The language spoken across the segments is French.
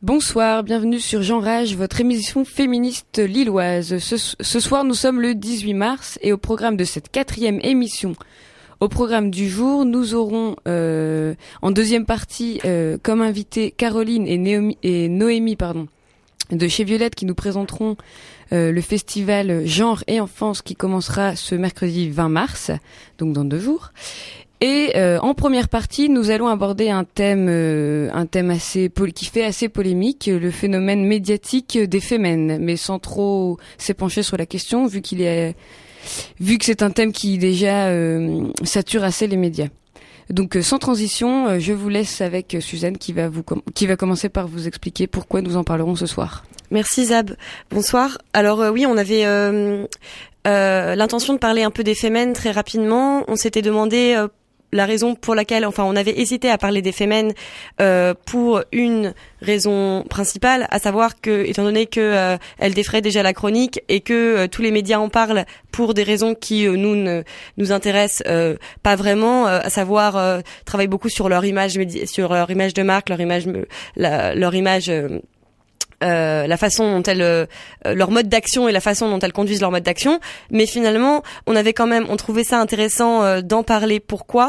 Bonsoir, bienvenue sur Jean Rage, votre émission féministe lilloise. Ce soir, nous sommes le 18 mars et au programme de cette 4e émission, au programme du jour, nous aurons en deuxième partie comme invité Caroline et Noémie de chez Violette qui nous présenteront le festival Genre et Enfance qui commencera ce mercredi 20 mars, donc dans 2 jours. Et en première partie, nous allons aborder un thème qui fait assez polémique, le phénomène médiatique des fémènes, mais sans trop s'épancher sur la question, vu que c'est un thème qui déjà sature assez les médias. Donc sans transition, je vous laisse avec Suzanne qui va commencer par vous expliquer pourquoi nous en parlerons ce soir. Merci Zab. Bonsoir. Alors oui, on avait l'intention de parler un peu des fémènes très rapidement. On s'était demandé la raison pour laquelle, on avait hésité à parler des fémènes pour une raison principale, à savoir que, étant donné que elles défraient déjà la chronique et que tous les médias en parlent pour des raisons qui ne nous intéressent pas vraiment, à savoir travaillent beaucoup sur leur image de marque, leur image la façon dont elles leur mode d'action et la façon dont elles conduisent leur mode d'action, mais finalement on trouvait ça intéressant d'en parler. Pourquoi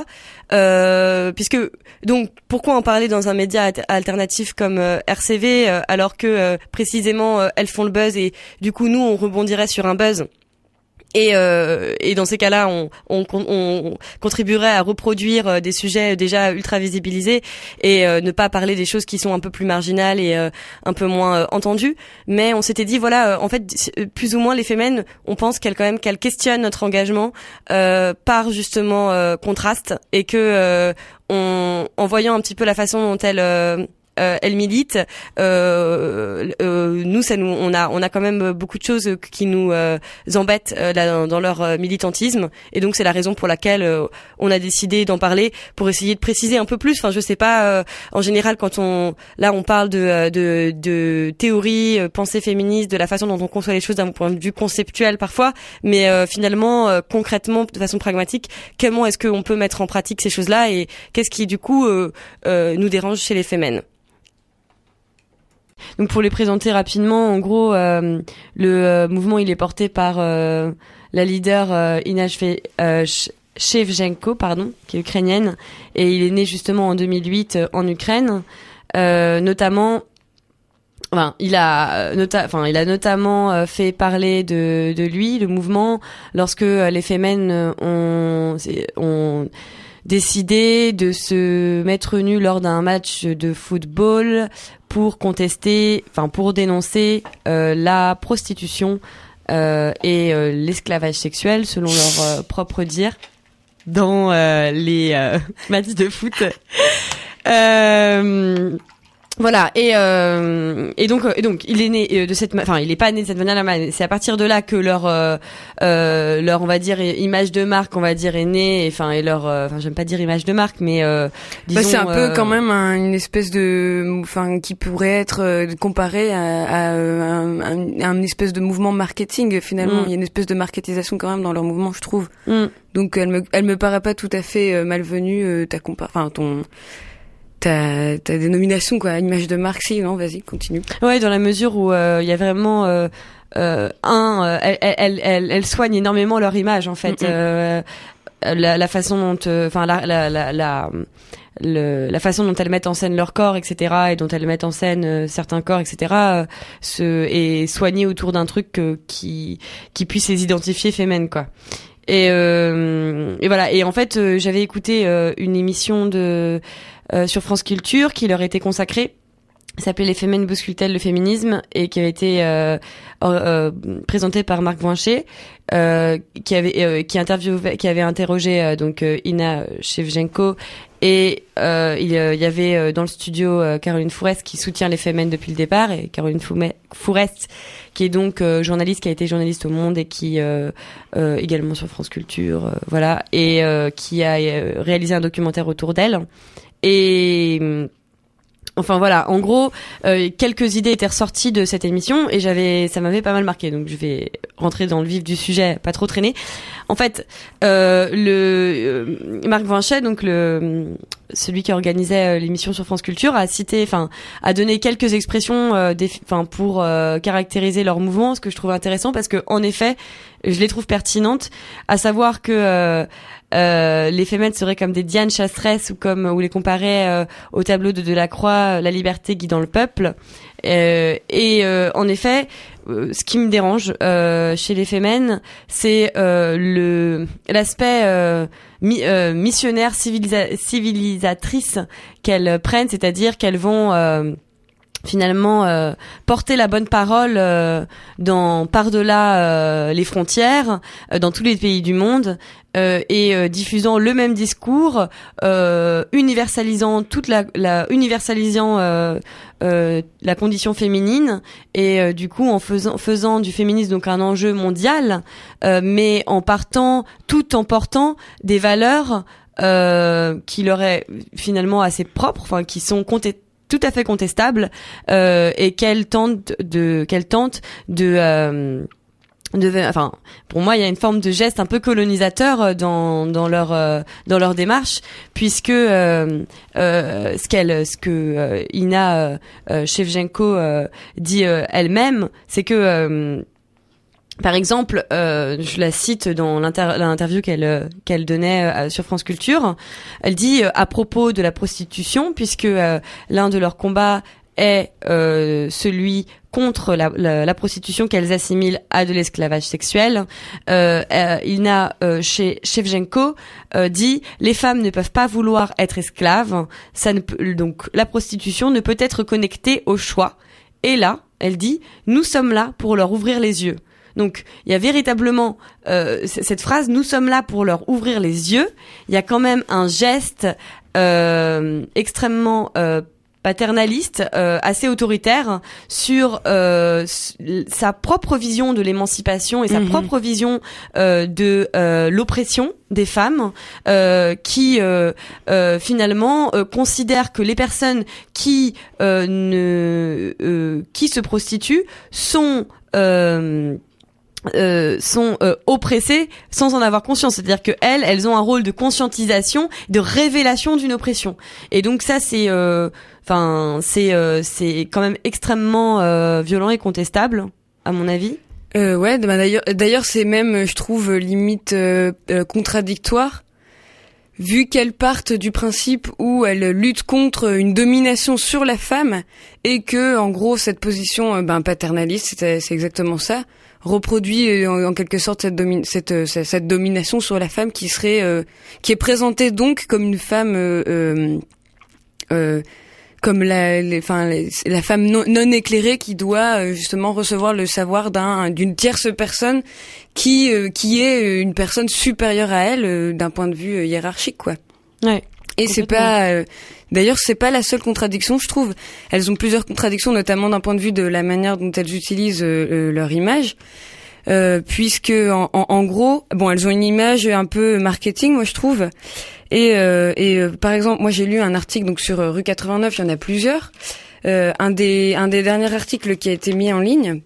pourquoi en parler dans un média alternatif comme RCV alors que précisément elles font le buzz et du coup nous on rebondirait sur un buzz. Et dans ces cas-là, on contribuerait à reproduire des sujets déjà ultra visibilisés et ne pas parler des choses qui sont un peu plus marginales et un peu moins entendues. Mais on s'était dit plus ou moins les fémènes, on pense qu'elles questionnent notre engagement par justement contraste et que en voyant un petit peu la façon dont elles militent. On a quand même beaucoup de choses qui nous embêtent dans leur militantisme, et donc c'est la raison pour laquelle on a décidé d'en parler pour essayer de préciser un peu plus. Enfin, je sais pas. En général, quand on parle de théorie, pensée féministe, de la façon dont on conçoit les choses d'un point de vue conceptuel parfois, mais finalement, concrètement, de façon pragmatique, comment est-ce qu'on peut mettre en pratique ces choses-là et qu'est-ce qui du coup nous dérange chez les fémènes. Donc pour les présenter rapidement, en gros, le mouvement il est porté par la leader Ina Shevchenko, qui est ukrainienne, et il est né justement en 2008 en Ukraine, notamment. Enfin, il a notamment fait parler de lui, le mouvement, lorsque les fémènes ont décidé de se mettre nus lors d'un match de football pour dénoncer la prostitution et l'esclavage sexuel, selon leur propre dire, dans les matchs de foot. Voilà, et donc il est né il est pas né de cette manière-là, mais c'est à partir de là que leur on va dire image de marque, on va dire, est née, et leur j'aime pas dire image de marque, mais disons c'est un peu quand même une espèce de qui pourrait être comparé à un espèce de mouvement marketing finalement. Il y a une espèce de marketisation quand même dans leur mouvement, je trouve. Donc elle me paraît pas tout à fait malvenue ta dénomination, quoi, image de marque. Si, non, vas-y, continue. Ouais, dans la mesure où il y a vraiment elles soignent énormément leur image, en fait. La façon dont la façon dont elles mettent en scène leur corps, etc., et dont elles mettent en scène certains corps, etc., est soigné autour d'un truc qui puisse les identifier fémènes, quoi. Et voilà. Et en fait, j'avais écouté une émission sur France Culture qui leur était consacrée. Ça s'appelait Les Fémènes bousculent-elles le féminisme, et qui avait été présentée par Marc Voinchet, qui avait interrogé Ina Shevchenko, et il y avait dans le studio Caroline Fourest qui soutient les Fémènes depuis le départ, et Caroline Fourest qui est donc journaliste, qui a été journaliste au Monde et qui également sur France Culture, voilà, et qui a réalisé un documentaire autour d'elle. Et enfin voilà, en gros, quelques idées étaient ressorties de cette émission et ça m'avait pas mal marqué. Donc je vais rentrer dans le vif du sujet, pas trop traîner. En fait, Marc Voinchet, donc le celui qui organisait l'émission sur France Culture, a donné quelques expressions pour caractériser leur mouvement, ce que je trouve intéressant parce que en effet, je les trouve pertinentes, à savoir que les Femen seraient comme des Diane chasseresses ou les comparer au tableau de Delacroix, La liberté guidant le peuple. En effet, ce qui me dérange chez les Femen, c'est l'aspect missionnaire civilisatrice qu'elles prennent, c'est-à-dire qu'elles vont finalement porter la bonne parole par-delà les frontières, dans tous les pays du monde, et diffusant le même discours, universalisant la condition féminine, et du coup en faisant du féminisme donc un enjeu mondial, mais tout en portant des valeurs qui leur est finalement assez propres, qui sont tout à fait contestables, et qu'elle tente pour moi il y a une forme de geste un peu colonisateur dans leur démarche, puisque ce que Ina Shevchenko dit elle-même, c'est que par exemple, je la cite dans l'interview qu'elle donnait sur France Culture. Elle dit à propos de la prostitution, puisque l'un de leurs combats est celui contre la prostitution qu'elles assimilent à de l'esclavage sexuel. Ina Shevchenko dit les femmes ne peuvent pas vouloir être esclaves. Donc la prostitution ne peut être connectée au choix. Et là, elle dit nous sommes là pour leur ouvrir les yeux. Donc, il y a véritablement cette phrase « Nous sommes là pour leur ouvrir les yeux ». Il y a quand même un geste extrêmement paternaliste, assez autoritaire, sur sa propre vision de l'émancipation et sa propre vision de l'oppression des femmes, qui finalement considèrent que les personnes qui se prostituent sont oppressées sans en avoir conscience, c'est-à-dire que elles ont un rôle de conscientisation, de révélation d'une oppression. Et donc ça c'est quand même extrêmement violent et contestable à mon avis. Ouais, d'ailleurs c'est même, je trouve, limite contradictoire, vu qu'elles partent du principe où elles luttent contre une domination sur la femme, et que en gros cette position paternaliste, c'est exactement ça, reproduit en quelque sorte cette domination sur la femme qui est présentée donc comme une femme comme la femme non éclairée qui doit justement recevoir le savoir d'une tierce personne qui est une personne supérieure à elle d'un point de vue hiérarchique, quoi. Ouais. Et c'est pas d'ailleurs c'est pas la seule contradiction, je trouve. Elles ont plusieurs contradictions, notamment d'un point de vue de la manière dont elles utilisent leur image, puisque en gros, elles ont une image un peu marketing, moi je trouve. Et par exemple, moi j'ai lu un article donc sur Rue 89, il y en a plusieurs. Un des derniers articles qui a été mis en ligne,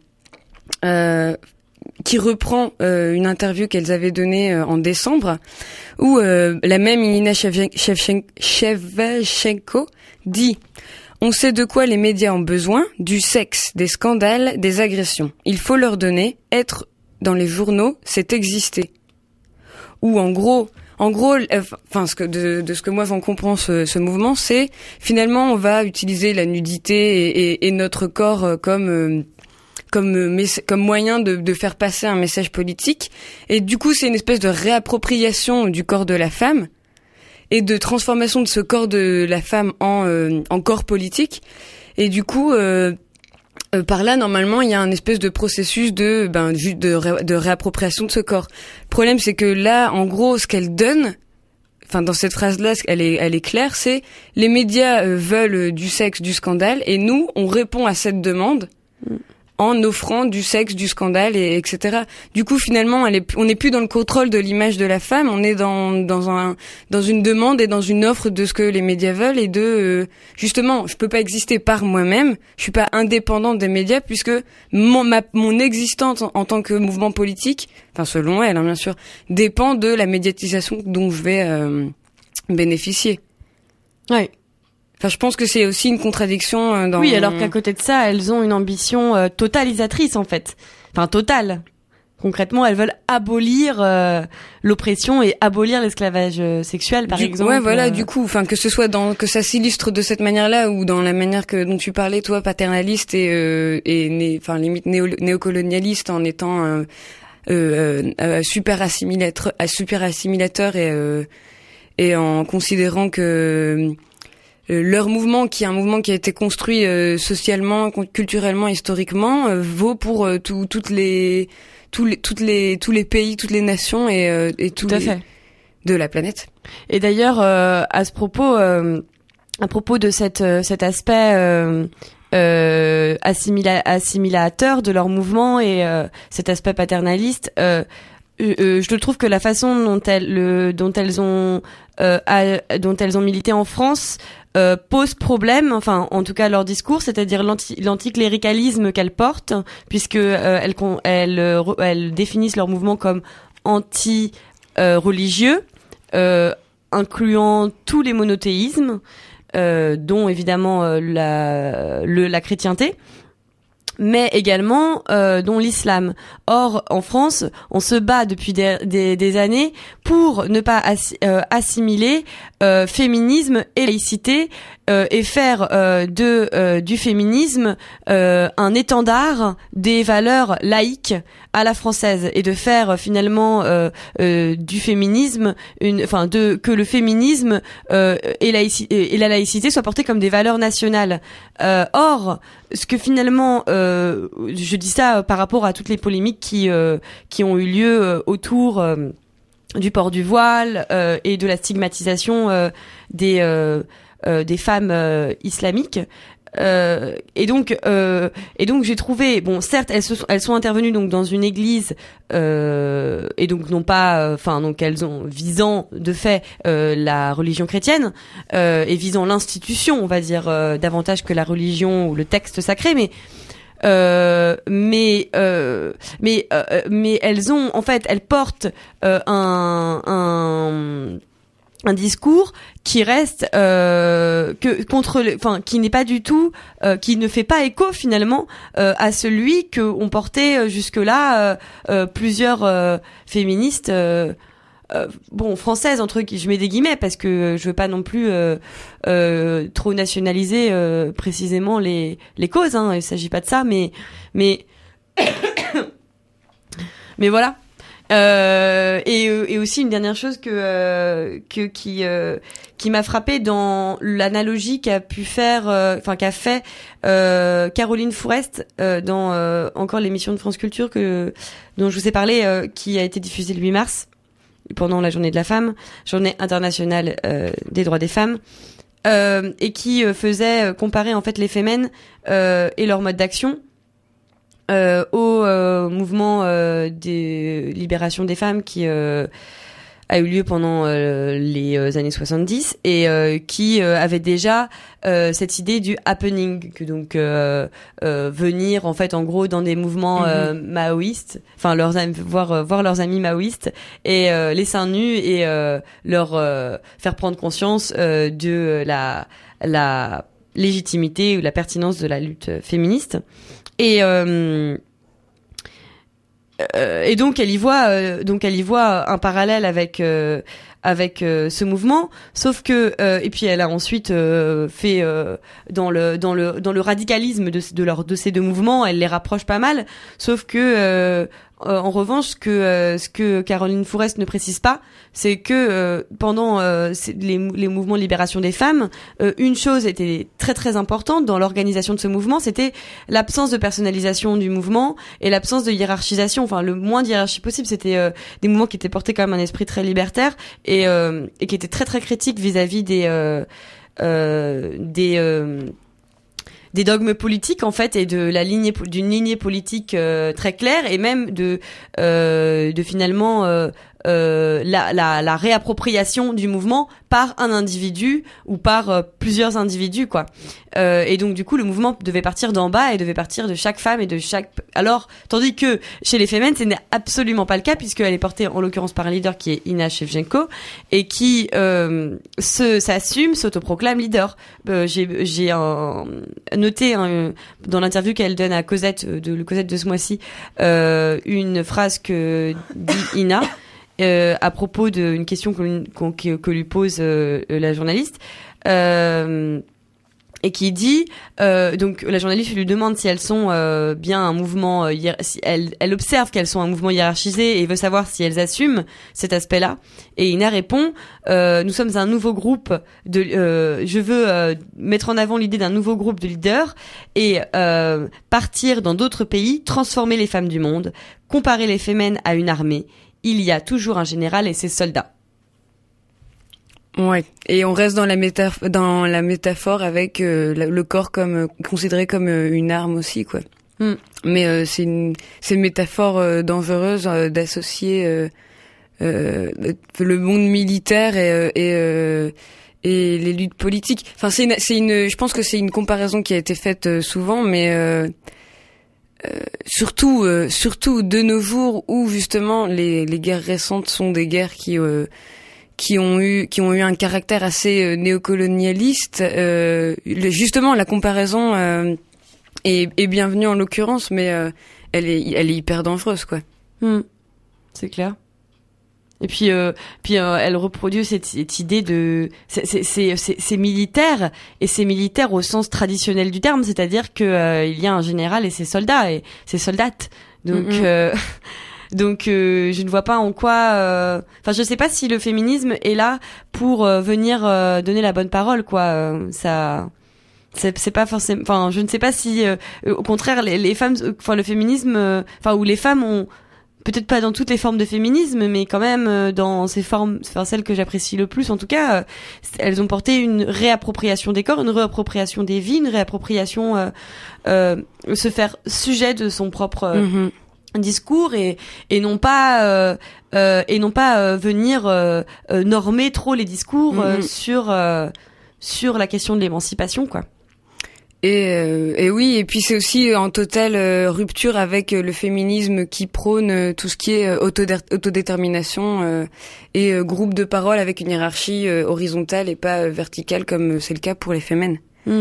qui reprend une interview qu'elles avaient donnée en décembre, où la même Irina Shevchenko dit « On sait de quoi les médias ont besoin, du sexe, des scandales, des agressions. Il faut leur donner, être dans les journaux, c'est exister. » Ou en gros, de ce que moi j'en comprends ce mouvement, c'est finalement on va utiliser la nudité et notre corps comme moyen de faire passer un message politique, et du coup c'est une espèce de réappropriation du corps de la femme et de transformation de ce corps de la femme en corps politique, et du coup par là normalement il y a un espèce de processus de réappropriation de ce corps. Le problème c'est que là en gros ce qu'elle donne, dans cette phrase-là, elle est claire, c'est les médias veulent du sexe, du scandale, et nous on répond à cette demande en offrant du sexe, du scandale, etc. Du coup, finalement, on n'est plus dans le contrôle de l'image de la femme, on est dans une demande et dans une offre de ce que les médias veulent, et justement, je peux pas exister par moi-même, je suis pas indépendante des médias, puisque mon existence en tant que mouvement politique, selon elle, bien sûr, dépend de la médiatisation dont je vais bénéficier. Ouais. Enfin, je pense que c'est aussi une contradiction dans... Oui, alors qu'à côté de ça, elles ont une ambition totalisatrice, en fait. Enfin, totale. Concrètement, elles veulent abolir l'oppression et abolir l'esclavage sexuel, par exemple. Ouais, voilà, du coup, enfin, que ce soit que ça s'illustre de cette manière-là ou dans la manière dont tu parlais, toi, paternaliste limite néocolonialiste, en étant super assimilateur et en considérant que leur mouvement, qui est un mouvement qui a été construit socialement, culturellement, historiquement, vaut pour tous les pays, toutes les nations et tous les de la planète. Et d'ailleurs, à propos de cet aspect assimilateur de leur mouvement et cet aspect paternaliste, je trouve que la façon dont elles ont milité en France pose problème, enfin en tout cas leur discours, c'est-à-dire l'anticléricalisme qu'elles portent, puisque elles définissent leur mouvement comme anti-religieux, incluant tous les monothéismes, dont évidemment la chrétienté, mais également dont l'islam. Or, en France, on se bat depuis des années pour ne pas assimiler féminisme et laïcité et faire du féminisme un étendard des valeurs laïques à la française et de faire finalement du féminisme que le féminisme et la laïcité soient portés comme des valeurs nationales. Or, ce que finalement je dis ça par rapport à toutes les polémiques qui ont eu lieu autour du port du voile et de la stigmatisation des femmes islamiques. Et donc j'ai trouvé, bon, certes elles sont intervenues donc dans une église et donc non pas, donc elles ont visant de fait la religion chrétienne et visant l'institution, on va dire, davantage que la religion ou le texte sacré, mais elles ont, en fait, elles portent un discours qui reste qui n'est pas du tout, qui ne fait pas écho finalement à celui que ont porté jusque-là plusieurs féministes. Françaises entre qui je mets des guillemets parce que je veux pas non plus trop nationaliser précisément les causes, hein, il s'agit pas de ça, mais voilà. Et aussi une dernière chose qui m'a frappée dans l'analogie qu'a fait Caroline Fourest dans encore l'émission de France Culture dont je vous ai parlé, qui a été diffusée le 8 mars pendant la journée de la femme, journée internationale des droits des femmes, et qui faisait comparer en fait les Femen et leur mode d'action au mouvement de libération des femmes qui a eu lieu pendant les années 70 et qui avait déjà cette idée du happening, que donc venir en fait en gros dans des mouvements maoïstes, enfin voir leurs amis maoïstes et les seins nus et leur faire prendre conscience de la légitimité ou la pertinence de la lutte féministe. Et donc elle y voit un parallèle avec ce mouvement, sauf que et puis elle a ensuite fait dans le radicalisme de ces deux mouvements, elle les rapproche pas mal, sauf que en revanche, ce que Caroline Fourest ne précise pas, c'est que pendant les mouvements de libération des femmes, une chose était très très importante dans l'organisation de ce mouvement, c'était l'absence de personnalisation du mouvement et l'absence de hiérarchisation, enfin le moins de hiérarchie possible. C'était des mouvements qui étaient portés quand même un esprit très libertaire et qui étaient très très critiques vis-à-vis des dogmes politiques en fait et d'une lignée politique très claire et même de finalement la réappropriation du mouvement par un individu ou par plusieurs individus, quoi. Et donc du coup le mouvement devait partir d'en bas et devait partir de chaque femme et de chaque. Alors tandis que chez les Femen ce n'est absolument pas le cas, puisqu'elle est portée en l'occurrence par un leader qui est Inna Shevchenko et qui s'assume, s'autoproclame leader. J'ai noté dans l'interview qu'elle donne à Cosette de ce mois-ci une phrase que dit Inna à propos d'une question que lui pose la journaliste. Et qui dit donc la journaliste lui demande si elles sont bien un mouvement si elle observe qu'elles sont un mouvement hiérarchisé et veut savoir si elles assument cet aspect-là, et Ina répond nous sommes un nouveau groupe je veux mettre en avant l'idée d'un nouveau groupe de leaders et partir dans d'autres pays, transformer les femmes du monde, comparer les Femen à une armée. Il y a toujours un général et ses soldats. Ouais, et on reste dans la métaphore avec le corps comme considéré comme une arme aussi, quoi. Mais c'est une métaphore dangereuse d'associer le monde militaire et les luttes politiques. Enfin, je pense que c'est une comparaison qui a été faite souvent, mais surtout de nos jours où justement les guerres récentes sont des guerres qui ont eu un caractère assez néocolonialiste. Justement, la comparaison est bienvenue en l'occurrence, mais elle est hyper dangereuse, quoi. C'est clair. Et puis elle reproduit cette idée de c'est militaire, et c'est militaire au sens traditionnel du terme, c'est-à-dire que il y a un général et ses soldats et ses soldates. Donc je ne vois pas en quoi enfin je sais pas si le féminisme est là pour venir donner la bonne parole, quoi. Ça c'est pas forcément, enfin je ne sais pas si au contraire les femmes, enfin le féminisme enfin où les femmes ont peut-être pas dans toutes les formes de féminisme, mais quand même dans ces formes, enfin celles que j'apprécie le plus en tout cas, elles ont porté une réappropriation des corps, une réappropriation des vies, une réappropriation se faire sujet de son propre discours et non pas venir normer trop les discours sur la question de l'émancipation, quoi. Et oui, et puis c'est aussi en totale rupture avec le féminisme qui prône tout ce qui est autodétermination et groupe de parole avec une hiérarchie horizontale et pas verticale comme c'est le cas pour les Femen.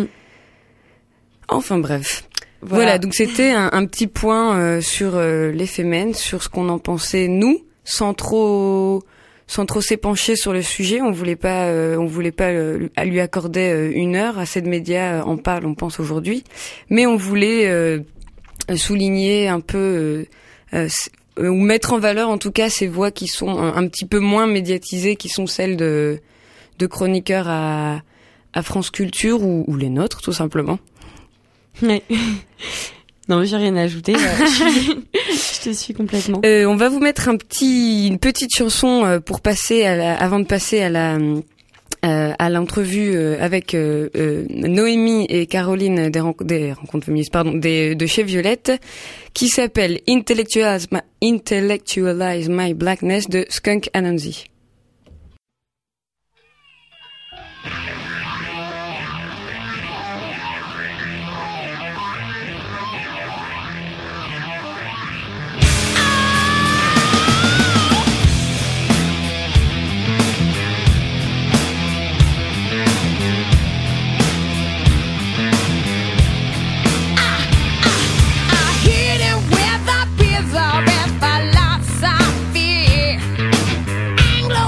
Enfin bref. Voilà, donc c'était un petit point sur les Femen, sur ce qu'on en pensait nous, sans trop s'épancher sur le sujet. On voulait pas lui accorder une heure. Assez de médias en parlent, on pense aujourd'hui, mais on voulait souligner un peu ou mettre en valeur en tout cas ces voix qui sont un petit peu moins médiatisées, qui sont celles de chroniqueurs à France Culture ou les nôtres tout simplement. Ouais. Non, j'ai rien à ajouter. Je te suis complètement. On va vous mettre une petite chanson pour passer avant de passer à l'entrevue avec Noémie et Caroline des rencontres féministes, de chez Violette, qui s'appelle Intellectualize My Blackness de Skunk Anansi. Philosophy, Anglo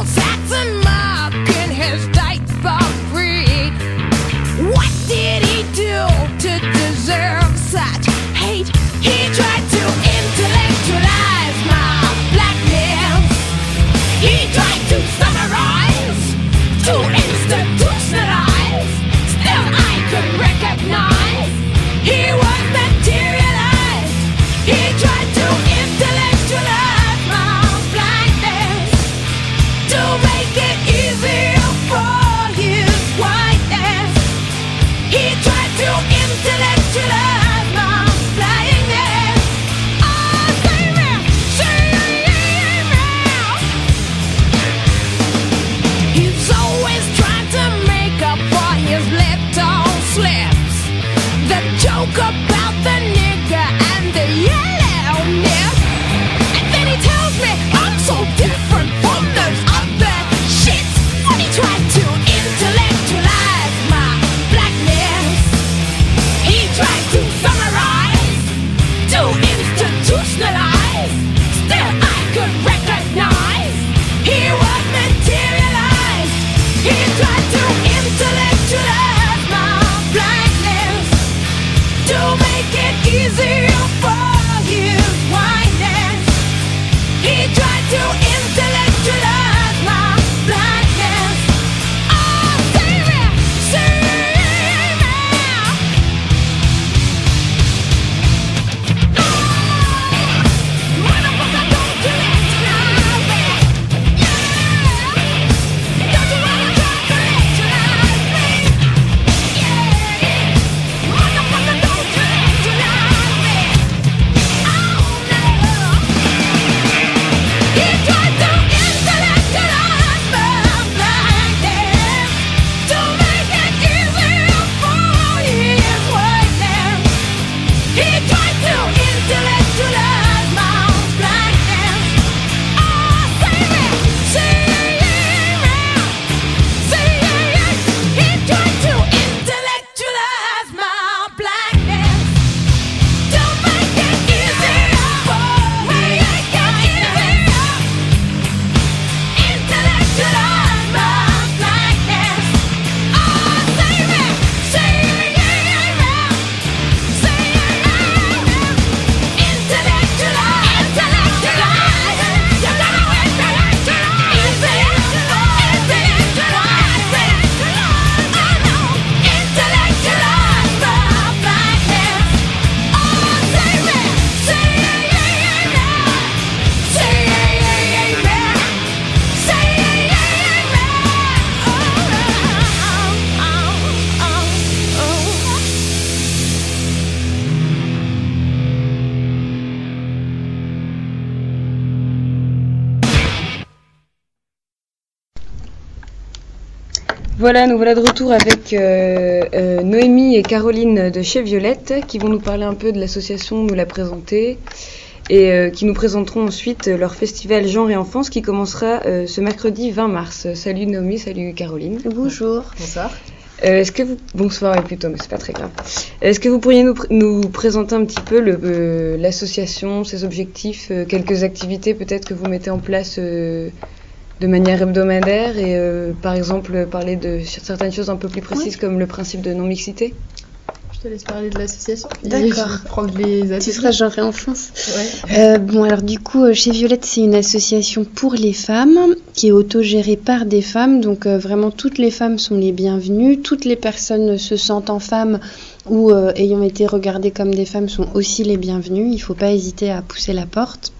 Voilà, nous voilà de retour avec Noémie et Caroline de chez Violette qui vont nous parler un peu de l'association, nous la présenter et qui nous présenteront ensuite leur festival Genre et Enfance qui commencera ce mercredi 20 mars. Salut Noémie, salut Caroline. Bonjour. Bonsoir. Bonsoir et plutôt, mais c'est pas très grave. Est-ce que vous pourriez nous présenter un petit peu l'association, ses objectifs, quelques activités peut-être que vous mettez en place de manière hebdomadaire et par exemple parler de certaines choses un peu plus précises comme le principe de non-mixité? Je te laisse parler de l'association. D'accord. Je vais prendre les Tu ateliers. seras Genre et Enfance. Ouais. Bon, alors du coup, chez Violette, c'est une association pour les femmes qui est autogérée par des femmes. Donc vraiment, toutes les femmes sont les bienvenues. Toutes les personnes se sentant femmes ou ayant été regardées comme des femmes sont aussi les bienvenues. Il ne faut pas hésiter à pousser la porte.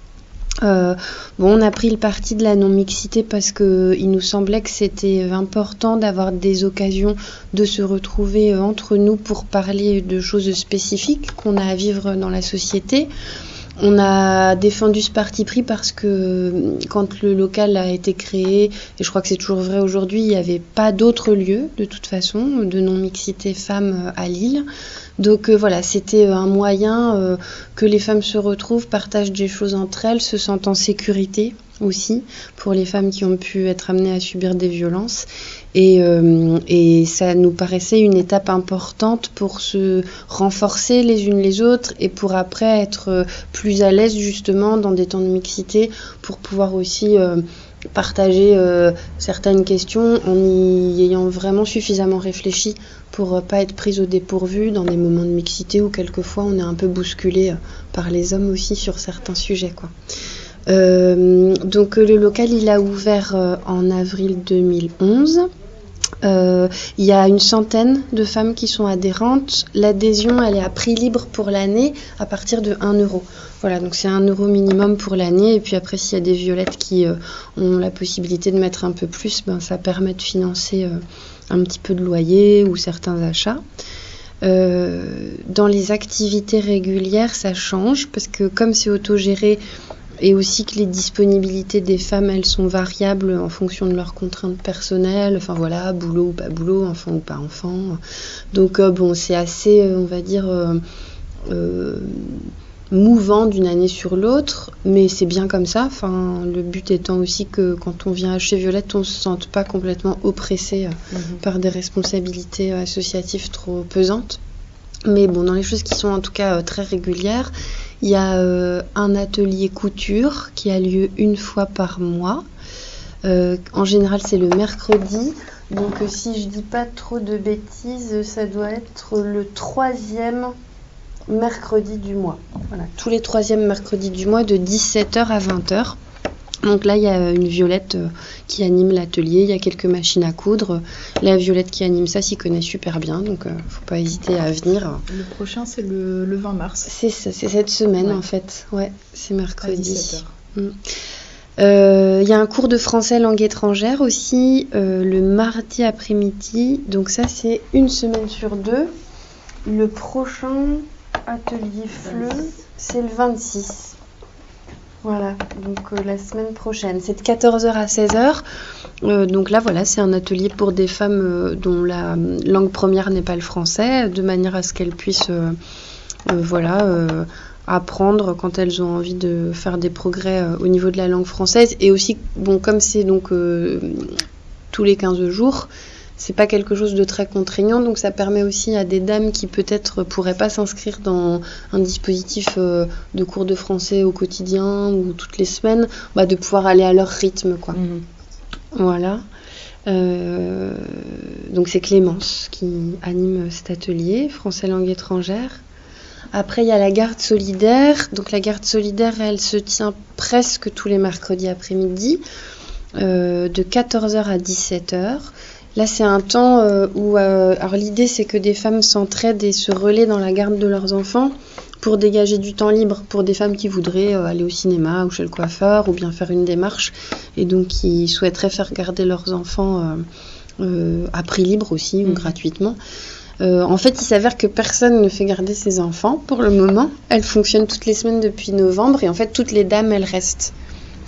On a pris le parti de la non-mixité parce que il nous semblait que c'était important d'avoir des occasions de se retrouver entre nous pour parler de choses spécifiques qu'on a à vivre dans la société. On a défendu ce parti pris parce que quand le local a été créé, et je crois que c'est toujours vrai aujourd'hui, il n'y avait pas d'autre lieu de toute façon de non-mixité femmes à Lille. Donc voilà, c'était un moyen que les femmes se retrouvent, partagent des choses entre elles, se sentent en sécurité aussi pour les femmes qui ont pu être amenées à subir des violences. Et ça nous paraissait une étape importante pour se renforcer les unes les autres et pour après être plus à l'aise justement dans des temps de mixité pour pouvoir aussi partager certaines questions en y ayant vraiment suffisamment réfléchi pour pas être prise au dépourvu dans des moments de mixité où quelquefois on est un peu bousculé par les hommes aussi sur certains sujets, quoi. Donc le local il a ouvert en avril 2011. Il y a une centaine de femmes qui sont adhérentes. L'adhésion elle est à prix libre pour l'année à partir de 1 €. Voilà, donc c'est 1 € minimum pour l'année et puis après s'il y a des violettes qui ont la possibilité de mettre un peu plus, ça permet de financer un petit peu de loyer ou certains achats. Dans les activités régulières ça change parce que comme c'est autogéré et aussi que les disponibilités des femmes, elles sont variables en fonction de leurs contraintes personnelles, enfin voilà, boulot ou pas boulot, enfant ou pas enfant. Donc c'est assez, on va dire, mouvant d'une année sur l'autre, mais c'est bien comme ça. Enfin, le but étant aussi que quand on vient chez Violette, on ne se sente pas complètement oppressé par des responsabilités associatives trop pesantes. Mais bon, dans les choses qui sont en tout cas très régulières, il y a un atelier couture qui a lieu une fois par mois. En général, c'est le mercredi. Donc, si je dis pas trop de bêtises, ça doit être le 3e mercredi du mois. Voilà, tous les 3e mercredis du mois de 17h à 20h. Donc là, il y a une Violette qui anime l'atelier, il y a quelques machines à coudre. La Violette qui anime ça s'y connaît super bien, donc faut pas hésiter à venir. Le prochain, c'est le 20 mars. C'est cette semaine, Ouais. En fait. Ouais, c'est mercredi. À 17h. Il y a un cours de français langue étrangère aussi, le mardi après-midi. Donc ça, c'est une semaine sur 2. Le prochain atelier FLE, c'est le 26. Voilà, donc la semaine prochaine. C'est de 14h à 16h. Donc là, voilà, c'est un atelier pour des femmes dont la langue première n'est pas le français, de manière à ce qu'elles puissent apprendre quand elles ont envie de faire des progrès au niveau de la langue française. Et aussi, comme c'est donc tous les 15 jours, c'est pas quelque chose de très contraignant, donc ça permet aussi à des dames qui peut-être pourraient pas s'inscrire dans un dispositif de cours de français au quotidien ou toutes les semaines, de pouvoir aller à leur rythme, quoi. Voilà. Donc c'est Clémence qui anime cet atelier, français langue étrangère. Après, il y a la garde solidaire. Donc la garde solidaire, elle se tient presque tous les mercredis après-midi, de 14h à 17h. Là, c'est un temps où... alors l'idée, c'est que des femmes s'entraident et se relaient dans la garde de leurs enfants pour dégager du temps libre pour des femmes qui voudraient aller au cinéma ou chez le coiffeur ou bien faire une démarche et donc qui souhaiteraient faire garder leurs enfants à prix libre aussi ou gratuitement. En fait, il s'avère que personne ne fait garder ses enfants pour le moment. Elle fonctionne toutes les semaines depuis novembre et en fait, toutes les dames, elles restent.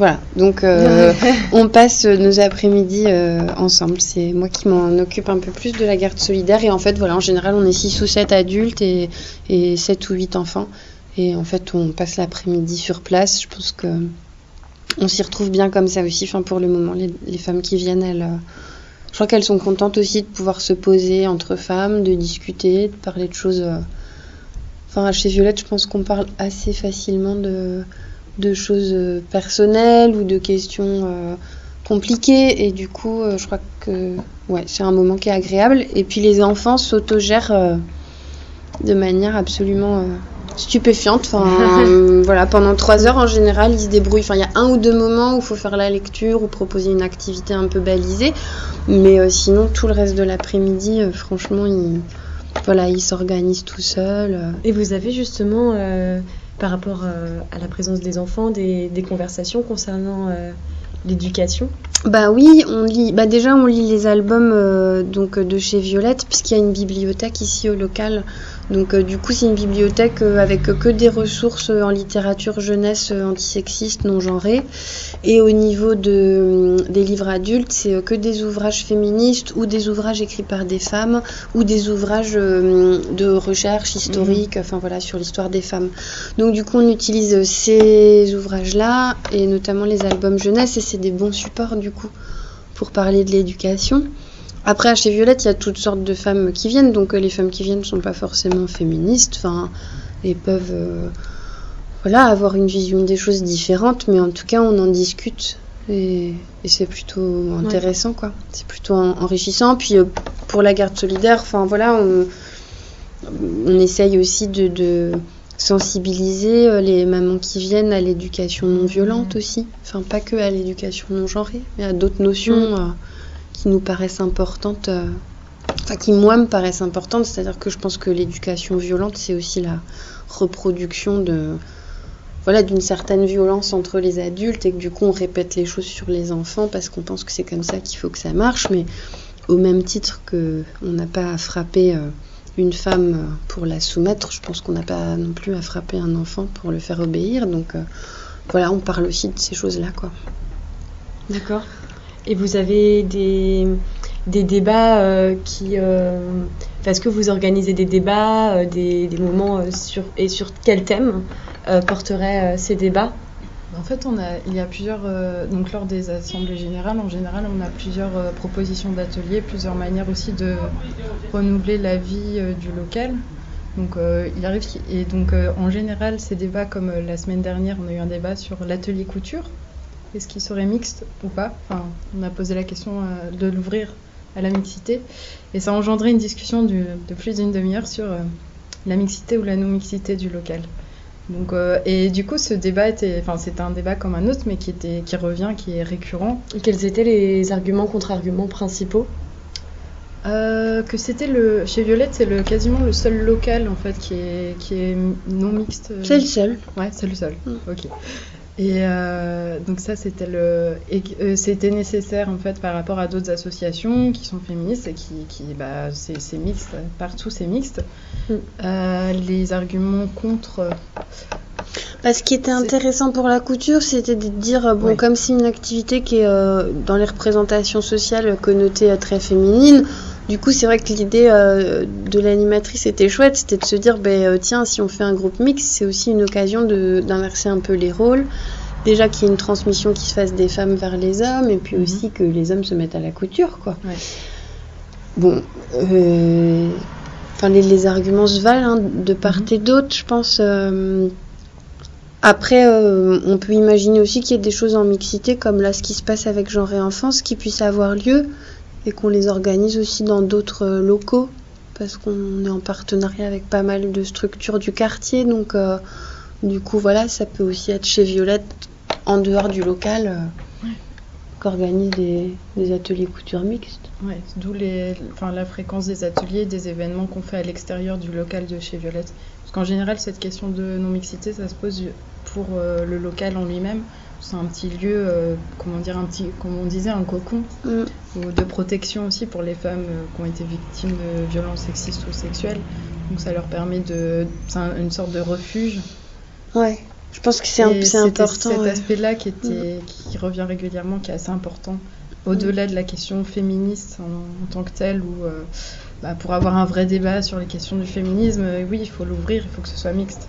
Voilà, donc on passe nos après-midi ensemble. C'est moi qui m'en occupe un peu plus de la garde solidaire. Et en fait, voilà, en général, on est 6 ou 7 adultes et 7 ou 8 enfants. Et en fait, on passe l'après-midi sur place. Je pense que on s'y retrouve bien comme ça aussi. Enfin, pour le moment, les femmes qui viennent, je crois qu'elles sont contentes aussi de pouvoir se poser entre femmes, de discuter, de parler de choses. Enfin, chez Violette, je pense qu'on parle assez facilement de choses personnelles ou de questions compliquées. Et du coup, je crois que c'est un moment qui est agréable. Et puis, les enfants s'autogèrent de manière absolument stupéfiante. Enfin, voilà, pendant 3 heures, en général, ils se débrouillent. Enfin, il y a 1 ou 2 moments où il faut faire la lecture ou proposer une activité un peu balisée. Mais sinon, tout le reste de l'après-midi, franchement, ils s'organisent tout seuls. Et vous avez justement, par rapport à la présence des enfants, des conversations concernant l'éducation ? Bah oui, on lit. Bah déjà, on lit les albums donc de chez Violette, puisqu'il y a une bibliothèque ici au local. Donc du coup, c'est une bibliothèque avec que des ressources en littérature jeunesse antisexiste, non genrée. Et au niveau des livres adultes, c'est que des ouvrages féministes ou des ouvrages écrits par des femmes ou des ouvrages de recherche historique, enfin voilà, sur l'histoire des femmes. Donc du coup, on utilise ces ouvrages-là et notamment les albums jeunesse, et c'est des bons supports du coup pour parler de l'éducation. Après, chez Violette, il y a toutes sortes de femmes qui viennent, donc les femmes qui viennent ne sont pas forcément féministes, enfin, elles peuvent avoir une vision des choses différentes, mais en tout cas, on en discute et c'est plutôt intéressant, quoi. C'est plutôt enrichissant. Puis pour la garde solidaire, enfin voilà, on essaye aussi de sensibiliser les mamans qui viennent à l'éducation non violente aussi, enfin pas que à l'éducation non genrée, mais à d'autres notions qui nous paraissent importantes, qui moi me paraissent importantes, c'est-à-dire que je pense que l'éducation violente, c'est aussi la reproduction d'une certaine violence entre les adultes, et que du coup on répète les choses sur les enfants parce qu'on pense que c'est comme ça qu'il faut que ça marche, mais au même titre qu'on n'a pas à frapper une femme pour la soumettre, je pense qu'on n'a pas non plus à frapper un enfant pour le faire obéir, donc on parle aussi de ces choses-là, quoi. D'accord. Et vous avez des débats est-ce que vous organisez des débats, des moments sur quel thème porteraient ces débats ? En fait, il y a plusieurs... donc lors des assemblées générales, en général, on a plusieurs propositions d'ateliers, plusieurs manières aussi de renouveler la vie du local. Donc il arrive... Et donc en général, ces débats, comme la semaine dernière, on a eu un débat sur l'atelier couture. Est-ce qu'il serait mixte ou pas ? Enfin, on a posé la question de l'ouvrir à la mixité. Et ça a engendré une discussion de plus d'une demi-heure sur la mixité ou la non-mixité du local. Donc, et du coup, ce débat c'était un débat comme un autre, mais qui revient, qui est récurrent. Et quels étaient les arguments, contre-arguments principaux ? Que c'était chez Violette, c'est quasiment le seul local en fait qui est non mixte. C'est le seul. Ouais, c'est le seul. Ok. Et donc ça, c'était c'était nécessaire en fait par rapport à d'autres associations qui sont féministes et c'est mixte, partout c'est mixte. Les arguments contre... Ce qui était intéressant pour la couture, c'était de dire, comme c'est une activité qui est dans les représentations sociales connotée très féminine, du coup c'est vrai que l'idée de l'animatrice était chouette, c'était de se dire, tiens, si on fait un groupe mixte, c'est aussi une occasion d'inverser un peu les rôles. Déjà qu'il y ait une transmission qui se fasse des femmes vers les hommes, et puis aussi que les hommes se mettent à la couture, quoi. Ouais. Bon, les arguments se valent de part et d'autre, je pense. Après, on peut imaginer aussi qu'il y ait des choses en mixité, comme là, ce qui se passe avec Genre et Enfance, qui puissent avoir lieu, et qu'on les organise aussi dans d'autres locaux, parce qu'on est en partenariat avec pas mal de structures du quartier, donc du coup, voilà, ça peut aussi être chez Violette, en dehors du local, qu'organise des ateliers couture mixtes. Ouais, d'où la fréquence des ateliers, des événements qu'on fait à l'extérieur du local de chez Violette. Parce qu'en général, cette question de non-mixité, ça se pose pour le local en lui-même. C'est un petit lieu, comme on disait, un cocon, ou de protection aussi pour les femmes qui ont été victimes de violences sexistes ou sexuelles. Donc ça leur permet c'est une sorte de refuge. Ouais. Je pense que c'est important. Cet aspect-là qui revient régulièrement, qui est assez important, au-delà de la question féministe en tant que telle, ou pour avoir un vrai débat sur les questions du féminisme, oui, il faut l'ouvrir, il faut que ce soit mixte.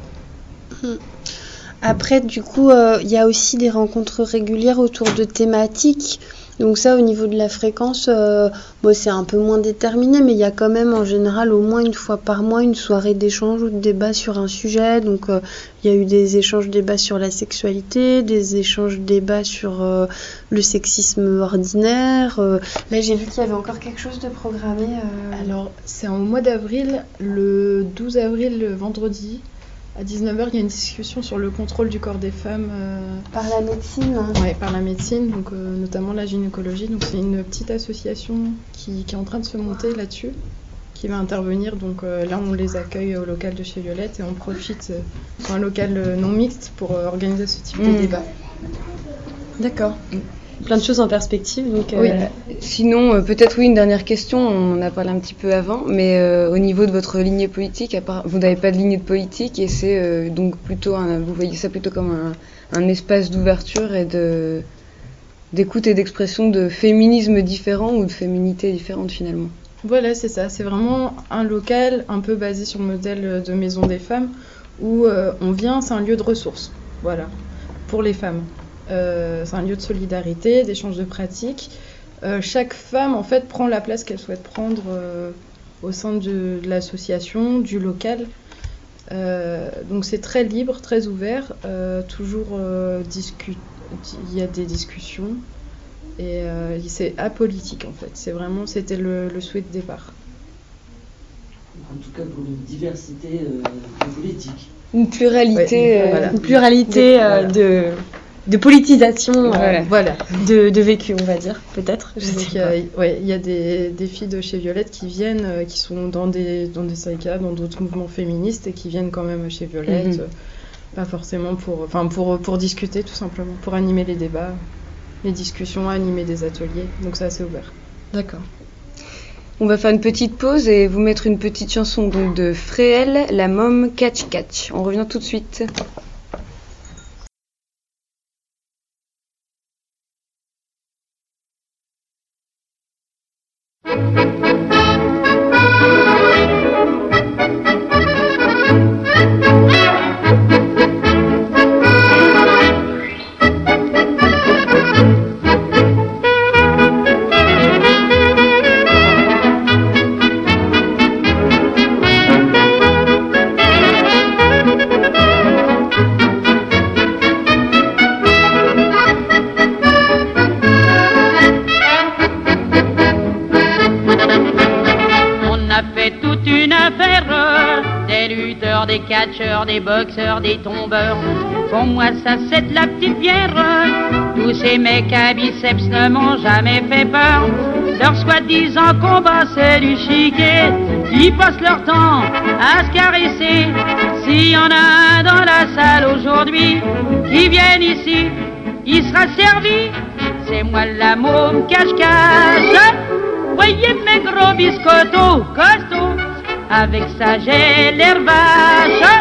Après, du coup, il y a aussi des rencontres régulières autour de thématiques. Donc ça, au niveau de la fréquence, c'est un peu moins déterminé, mais il y a quand même en général au moins une fois par mois une soirée d'échange ou de débat sur un sujet. Donc il y a eu des échanges débats sur la sexualité, des échanges débats sur le sexisme ordinaire. Là, j'ai vu qu'il y avait encore quelque chose de programmé. Alors, c'est au mois d'avril, le 12 avril, le vendredi. À 19h, il y a une discussion sur le contrôle du corps des femmes. Par la médecine, hein. Oui, par la médecine, donc, notamment la gynécologie. Donc, c'est une petite association qui est en train de se monter là-dessus, qui va intervenir. Donc là, on les accueille au local de chez Violette et on profite sur un local non mixte pour organiser ce type de débat. D'accord. Plein de choses en perspective. Donc, oui. Sinon, peut-être une dernière question, on en a parlé un petit peu avant, mais au niveau de votre lignée politique, vous n'avez pas de lignée de politique et c'est donc plutôt, vous voyez ça plutôt comme un espace d'ouverture et d'écoute et d'expression de féminisme différent ou de féminité différente finalement. Voilà, c'est ça, c'est vraiment un local un peu basé sur le modèle de Maison des Femmes où on vient, c'est un lieu de ressources, voilà, pour les femmes. C'est un lieu de solidarité, d'échange de pratiques. Chaque femme, en fait, prend la place qu'elle souhaite prendre au sein de l'association, du local. Donc c'est très libre, très ouvert. Toujours, il y a des discussions. Et c'est apolitique, en fait. C'était le souhait de départ. En tout cas, pour une diversité politique. Une pluralité, une pluralité de politisation, voilà. de vécu, on va dire, peut-être. Il y a des filles de chez Violette qui viennent, qui sont dans des syndicats, dans d'autres mouvements féministes et qui viennent quand même chez Violette, pas forcément pour discuter tout simplement, pour animer les débats, les discussions, animer des ateliers, donc c'est assez ouvert. D'accord. On va faire une petite pause et vous mettre une petite chanson donc, de Fréhel, La Môme Catch Catch. On revient tout de suite. Des catcheurs, des boxeurs, des tombeurs. Pour moi ça c'est de la petite bière. Tous ces mecs à biceps ne m'ont jamais fait peur. Leur soi-disant combat c'est du chiquet. Ils passent leur temps à se caresser. S'il y en a un dans la salle aujourd'hui qui vienne ici, il sera servi. C'est moi la môme cache-cache. Voyez mes gros biscottos costauds. Avec ça j'ai l'air vache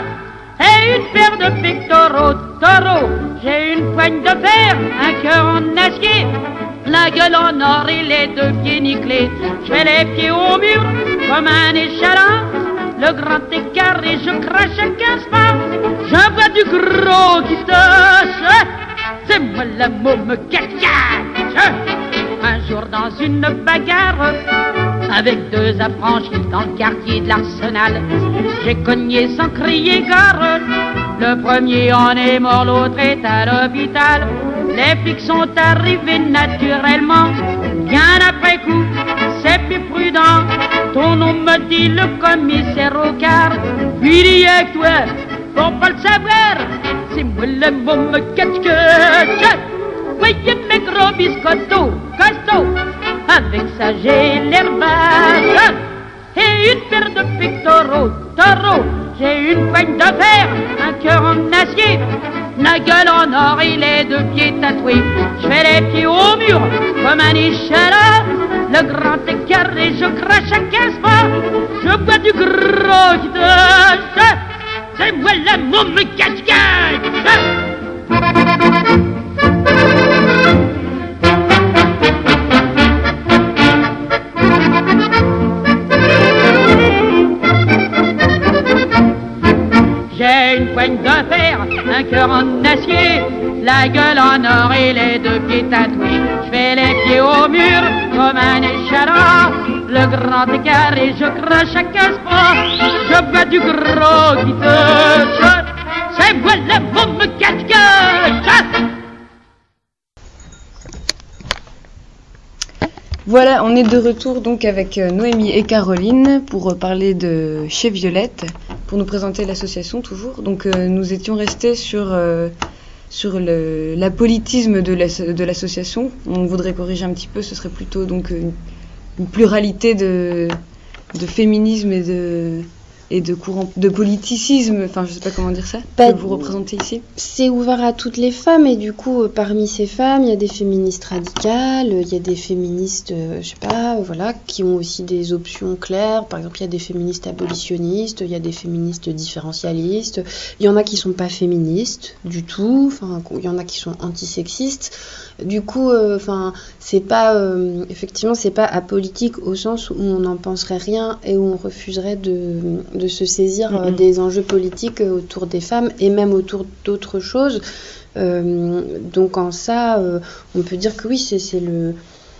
et une paire de pectoraux taureaux. J'ai une poigne de fer, un cœur en acier, la gueule en or et les deux pieds nickelés. Je fais les pieds au mur comme un échalas, le grand écart et je crache à 15 pas. Je vois du gros qui tâche, c'est moi la môme cache-cache. Un jour dans une bagarre avec deux affranchis dans le quartier de l'Arsenal, j'ai cogné sans crier gare. Le premier en est mort, l'autre est à l'hôpital. Les flics sont arrivés naturellement, bien après coup, c'est plus prudent. Ton nom me dit le commissaire au quart. Puis il y a que toi, pour pas le savoir, c'est moi le môme cache-cache. Voyez mes gros biscottos costauds, avec ça j'ai l'air vache et une paire de pectoraux taureaux. J'ai une poigne de fer, un cœur en acier, la gueule en or et les deux pieds tatoués. Je fais les pieds au mur comme un échalas, le grand écart et je crache à 15 pas. Je bois du gros qui tâche, c'est moi la môme cache-cache. J'ai une poigne de fer, un cœur en acier, la gueule en or et les deux pieds tatoués. Je fais les pieds au mur comme un échalas, le grand écart et je crache à 15 pas. Je bois du gros qui te c'est moi la môme cache-cache. Voilà, on est de retour donc avec Noémie et Caroline pour parler de Chez Violette, pour nous présenter l'association toujours. Donc nous étions restés sur l'apolitisme de l'association. On voudrait corriger un petit peu, ce serait plutôt donc une pluralité de féminisme et de courant de politicisme, enfin je sais pas comment dire ça, que vous représentez ici. C'est ouvert à toutes les femmes et du coup parmi ces femmes il y a des féministes radicales, il y a des féministes je sais pas voilà qui ont aussi des options claires. Par exemple il y a des féministes abolitionnistes, il y a des féministes différentialistes, il y en a qui sont pas féministes du tout, enfin il y en a qui sont antisexistes. Du coup enfin c'est pas effectivement c'est pas apolitique au sens où on n'en penserait rien et où on refuserait de se saisir des enjeux politiques autour des femmes et même autour d'autres choses. Donc en ça, on peut dire que oui, c'est le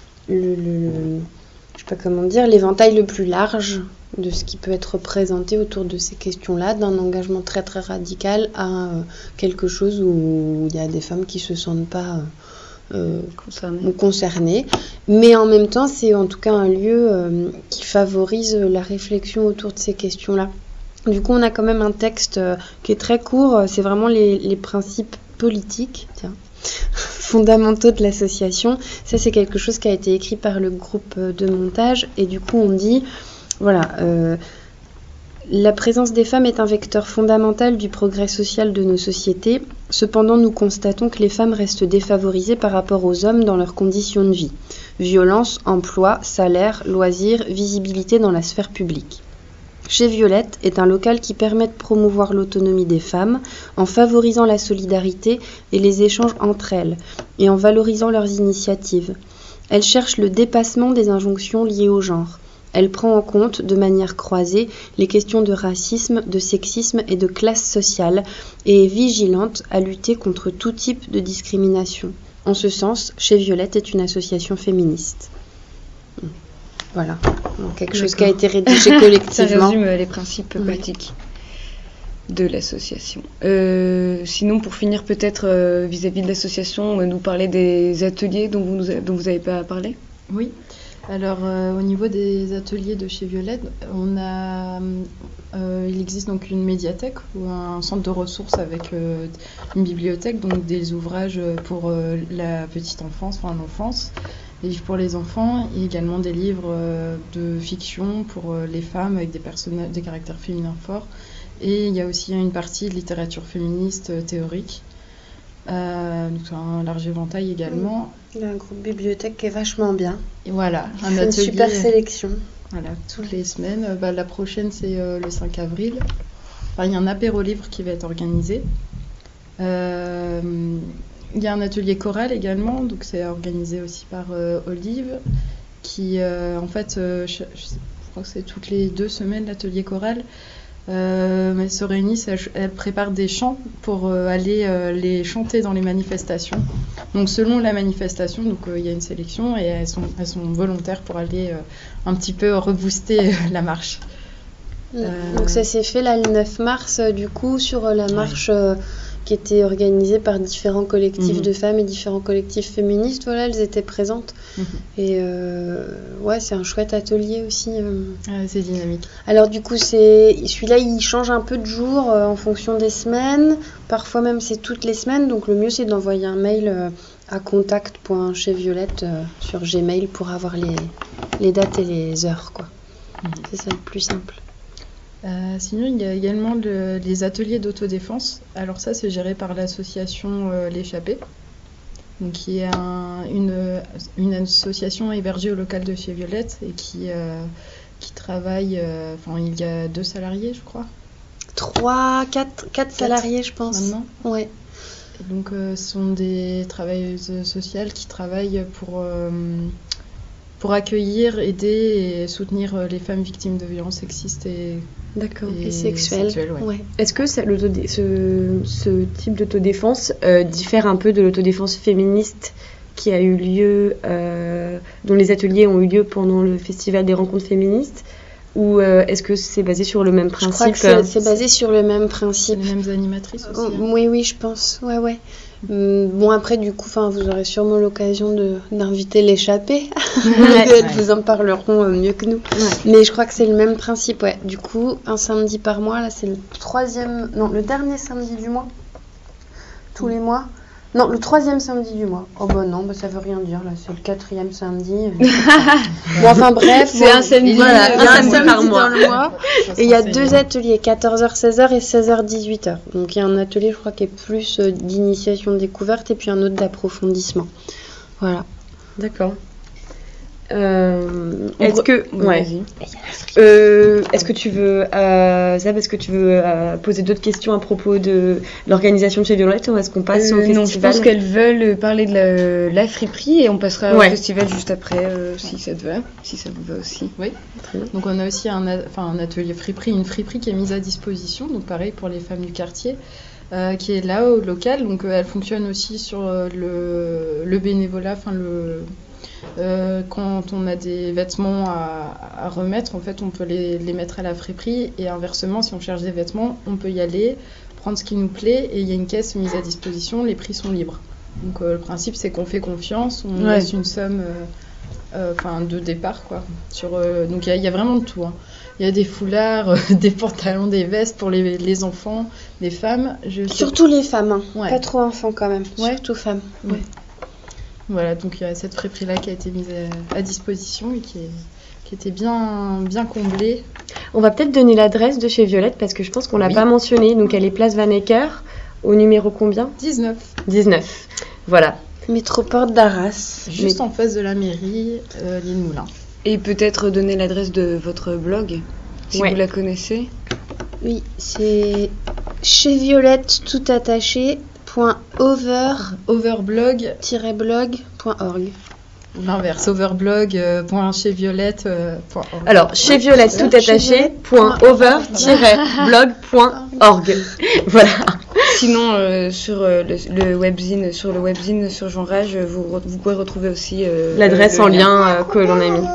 je sais pas comment dire, l'éventail le plus large de ce qui peut être présenté autour de ces questions-là, d'un engagement très très radical à quelque chose où il y a des femmes qui se sentent pas concernés. Mais en même temps, c'est en tout cas un lieu qui favorise la réflexion autour de ces questions-là. Du coup, on a quand même un texte qui est très court. C'est vraiment les principes politiques fondamentaux de l'association. Ça, c'est quelque chose qui a été écrit par le groupe de montage. Et du coup, on dit, voilà... La présence des femmes est un vecteur fondamental du progrès social de nos sociétés. Cependant, nous constatons que les femmes restent défavorisées par rapport aux hommes dans leurs conditions de vie. Violence, emploi, salaire, loisirs, visibilité dans la sphère publique. Chez Violette est un local qui permet de promouvoir l'autonomie des femmes en favorisant la solidarité et les échanges entre elles et en valorisant leurs initiatives. Elle cherche le dépassement des injonctions liées au genre. Elle prend en compte de manière croisée les questions de racisme, de sexisme et de classe sociale et est vigilante à lutter contre tout type de discrimination. En ce sens, Chez Violette est une association féministe. Voilà, donc quelque chose qui a été rédigé collectivement. Ça résume les principes politiques de l'association. Sinon, pour finir peut-être vis-à-vis de l'association, nous parler des ateliers dont vous avez pas parlé. Oui. Alors, au niveau des ateliers de Chez Violette, il existe donc une médiathèque ou un centre de ressources avec une bibliothèque, donc des ouvrages pour la petite enfance, enfin l'enfance, des livres pour les enfants, et également des livres de fiction pour les femmes avec des caractères féminins forts. Et il y a aussi une partie de littérature féministe théorique. Donc c'est un large éventail également. Il y a un groupe bibliothèque qui est vachement bien. Et voilà, un atelier. Une super sélection. Voilà, toutes les semaines. La prochaine c'est le 5 avril. Enfin, il y a un apéro livre qui va être organisé. Il y a un atelier choral également, donc c'est organisé aussi par Olive, qui en fait, je crois que c'est toutes les 2 semaines l'atelier choral. Elles se réunissent, elles préparent des chants pour aller les chanter dans les manifestations. Donc selon la manifestation, donc il y a une sélection et elles sont volontaires pour aller un petit peu rebooster la marche. Donc ça s'est fait là le 9 mars du coup sur la marche qui était organisée par différents collectifs de femmes et différents collectifs féministes. Voilà, elles étaient présentes. Et ouais, c'est un chouette atelier aussi. C'est dynamique. Alors du coup, celui-là, il change un peu de jour en fonction des semaines. Parfois même, c'est toutes les semaines. Donc le mieux, c'est d'envoyer un mail à contact.cheviolette sur Gmail pour avoir les dates et les heures, quoi. C'est ça le plus simple. Sinon, il y a également les ateliers d'autodéfense. Alors ça, c'est géré par l'association L'Échappée, donc qui est une association hébergée au local de Chez Violette et qui travaille... il y a 2 salariés, je crois. 4 salariés, je pense. Maintenant. Ouais. Et donc, ce sont des travailleuses sociales qui travaillent pour accueillir, aider et soutenir les femmes victimes de violences sexistes et sexuelles. Ouais. Est-ce que ce type d'autodéfense diffère un peu de l'autodéfense féministe qui a eu lieu, dont les ateliers ont eu lieu pendant le Festival des rencontres féministes, ou est-ce que c'est basé sur le même principe? Je crois que c'est basé sur le même principe. Les mêmes animatrices aussi. Oui, je pense. Ouais. Bon, après, du coup, vous aurez sûrement l'occasion d'inviter l'échappée. Elles vous en parleront mieux que nous. Ouais. Mais je crois que c'est le même principe, ouais. Du coup, un samedi par mois, là, c'est le dernier samedi du mois. Tous les mois. Non, le 3e samedi du mois. Oh non, ça veut rien dire, là, c'est le 4e samedi. Bon, enfin bref. C'est un samedi, voilà, un samedi par mois. Dans le mois. Et il y a 2 ateliers, 14h, 16h et 16h, 18h. Donc il y a un atelier, je crois, qui est plus d'initiation découverte et puis un autre d'approfondissement. Voilà. D'accord. Est-ce que tu veux Zab, est-ce que tu veux poser d'autres questions à propos de l'organisation de chez Violette, ou est-ce qu'on passe au festival? Non, je pense qu'elles veulent parler de la friperie et on passera au festival juste après, si ça te va, si ça vous va aussi. Oui. Donc on a aussi un atelier friperie, une friperie qui est mise à disposition, donc pareil pour les femmes du quartier. Qui est là au local, donc elle fonctionne aussi sur le bénévolat, quand on a des vêtements à remettre, en fait, on peut les mettre à la friperie, et inversement, si on cherche des vêtements, on peut y aller, prendre ce qui nous plaît, et il y a une caisse mise à disposition, les prix sont libres. Donc le principe, c'est qu'on fait confiance, on laisse une somme de départ, quoi. Donc il y a vraiment de tout, hein. Il y a des foulards, des pantalons, des vestes pour les enfants, les femmes. Surtout les femmes, hein. Pas trop enfants quand même, surtout femmes. Ouais. Voilà, donc il y a cette friperie-là qui a été mise à disposition et qui était bien comblée. On va peut-être donner l'adresse de chez Violette, parce que je pense qu'on ne l'a pas mentionné. Donc elle est place Van Ecker, au numéro combien? 19. Voilà. Métroport d'Arras. Juste en face de la mairie, l'île Moulin. Et peut-être donner l'adresse de votre blog, si vous la connaissez. Oui, c'est chez Violette tout attaché. overblog-blog.org. L'inverse, overblog.cheviolette.org. Alors, chez Violette tout attaché .over-blog.org. Voilà. Sinon, sur le webzine sur Jean Rage, vous pouvez retrouver aussi l'adresse en lien que l'on a mis.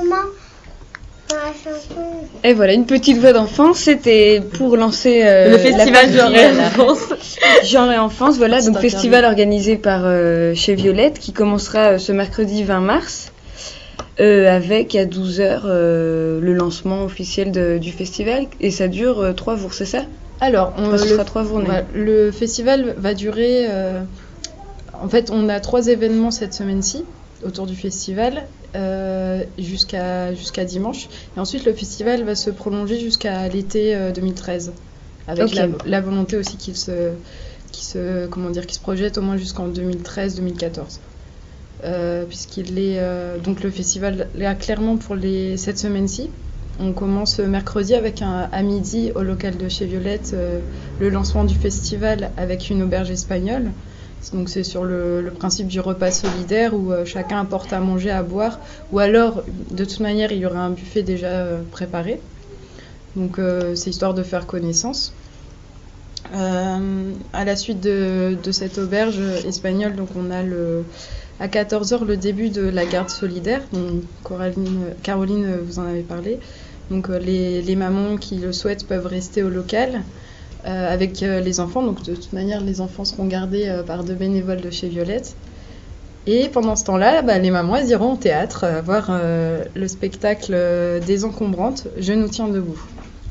Et voilà, une petite voix d'enfant, c'était pour lancer le festival Genre et Enfance. Genre et Enfance, voilà, donc festival organisé par chez Violette, qui commencera ce mercredi 20 mars, avec à 12h le lancement officiel du festival, et ça dure 3 jours, c'est ça? Alors, ce sera 3 journées. Le festival va durer... en fait, on a 3 événements cette semaine-ci autour du festival, jusqu'à dimanche. Et ensuite, le festival va se prolonger jusqu'à l'été 2013, avec la volonté aussi qu'il se projette au moins jusqu'en 2013-2014. Puisqu'il est... donc le festival, là, clairement, pour cette semaine-ci, on commence mercredi avec à midi au local de chez Violette, le lancement du festival avec une auberge espagnole. Donc c'est sur le principe du repas solidaire où chacun apporte à manger, à boire, ou alors de toute manière il y aura un buffet déjà préparé. Donc c'est histoire de faire connaissance. À la suite de cette auberge espagnole, donc on a à 14h le début de la garde solidaire. Donc Caroline vous en avait parlé. Donc les mamans qui le souhaitent peuvent rester au local. Avec les enfants, donc de toute manière les enfants seront gardés par 2 bénévoles de chez Violette, et pendant ce temps-là les mamans elles iront au théâtre voir le spectacle des encombrantes Je nous tiens debout.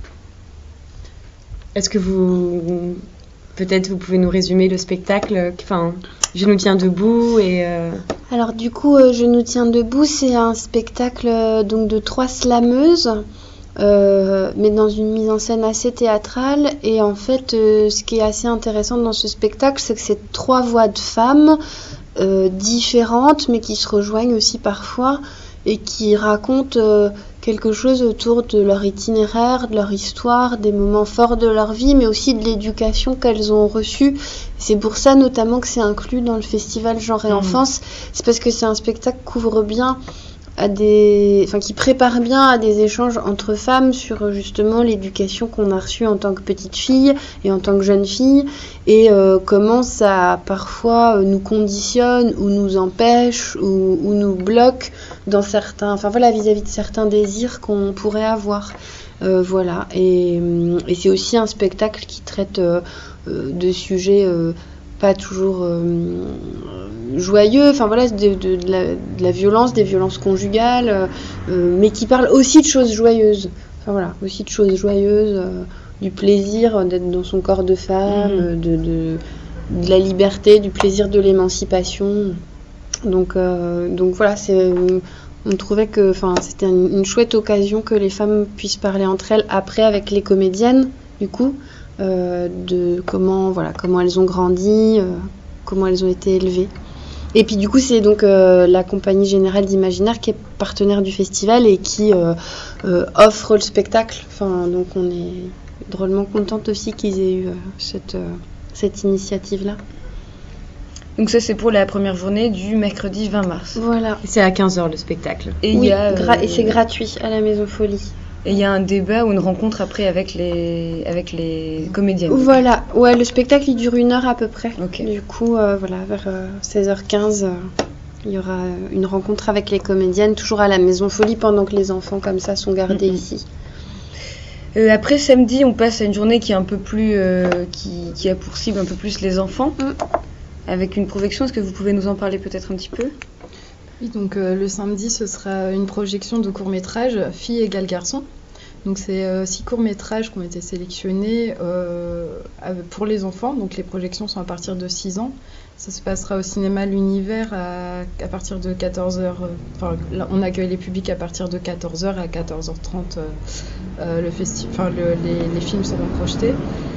Est-ce que peut-être vous pouvez nous résumer le spectacle, Je nous tiens debout Alors du coup Je nous tiens debout, c'est un spectacle donc de 3 slameuses, mais dans une mise en scène assez théâtrale. Et en fait, ce qui est assez intéressant dans ce spectacle, c'est que c'est 3 voix de femmes différentes, mais qui se rejoignent aussi parfois, et qui racontent quelque chose autour de leur itinéraire, de leur histoire, des moments forts de leur vie, mais aussi de l'éducation qu'elles ont reçue. C'est pour ça notamment que c'est inclus dans le festival Genre et Enfance. C'est parce que c'est un spectacle qui couvre bien qui prépare bien à des échanges entre femmes sur justement l'éducation qu'on a reçue en tant que petite fille et en tant que jeune fille, et comment ça parfois nous conditionne ou nous empêche ou nous bloque dans certains, vis-à-vis de certains désirs qu'on pourrait avoir. Et c'est aussi un spectacle qui traite de sujets pas toujours joyeux, de la violence, des violences conjugales, mais qui parle aussi de choses joyeuses. Aussi de choses joyeuses, du plaisir d'être dans son corps de femme, de la liberté, du plaisir de l'émancipation. Donc voilà, on trouvait que c'était une chouette occasion que les femmes puissent parler entre elles après avec les comédiennes, du coup. De comment elles ont grandi, comment elles ont été élevées. Et puis du coup c'est donc la Compagnie Générale d'Imaginaire qui est partenaire du festival et qui offre le spectacle. Donc on est drôlement contente aussi qu'ils aient eu cette initiative-là. Donc ça c'est pour la première journée du mercredi 20 mars. Voilà. Et c'est à 15h le spectacle. Et et c'est gratuit à la Maison Folie. Et il y a un débat ou une rencontre après avec les comédiennes. Voilà, le spectacle il dure 1 heure à peu près. Okay. Du coup, vers 16h15, il y aura une rencontre avec les comédiennes, toujours à la Maison Folie, pendant que les enfants comme ça sont gardés ici. Après samedi, on passe à une journée qui est un peu plus, qui a pour cible un peu plus les enfants, avec une projection. Est-ce que vous pouvez nous en parler peut-être un petit peu ? Oui, donc le samedi, ce sera une projection de court-métrage Filles égale garçons. Donc c'est 6 courts-métrages qui ont été sélectionnés pour les enfants. Donc les projections sont à partir de 6 ans. Ça se passera au cinéma L'Univers à partir de 14h. On accueille les publics à partir de 14h à 14h30. Les films seront projetés.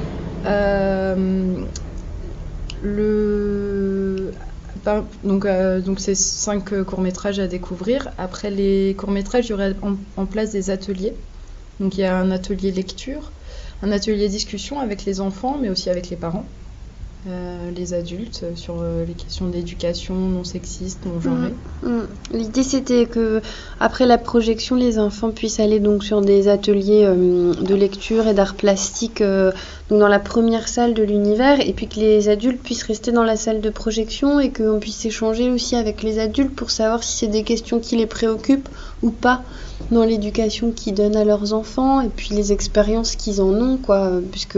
Donc c'est 5 courts-métrages à découvrir. Après les courts-métrages, il y aura en place des ateliers. Donc il y a un atelier lecture, un atelier discussion avec les enfants, mais aussi avec les parents, les adultes, sur les questions d'éducation non sexiste, non genrée. L'idée c'était que après la projection, les enfants puissent aller donc sur des ateliers de lecture et d'art plastique donc dans la première salle de l'Univers, et puis que les adultes puissent rester dans la salle de projection et qu'on puisse échanger aussi avec les adultes pour savoir si c'est des questions qui les préoccupent ou pas dans l'éducation qu'ils donnent à leurs enfants, et puis les expériences qu'ils en ont, puisque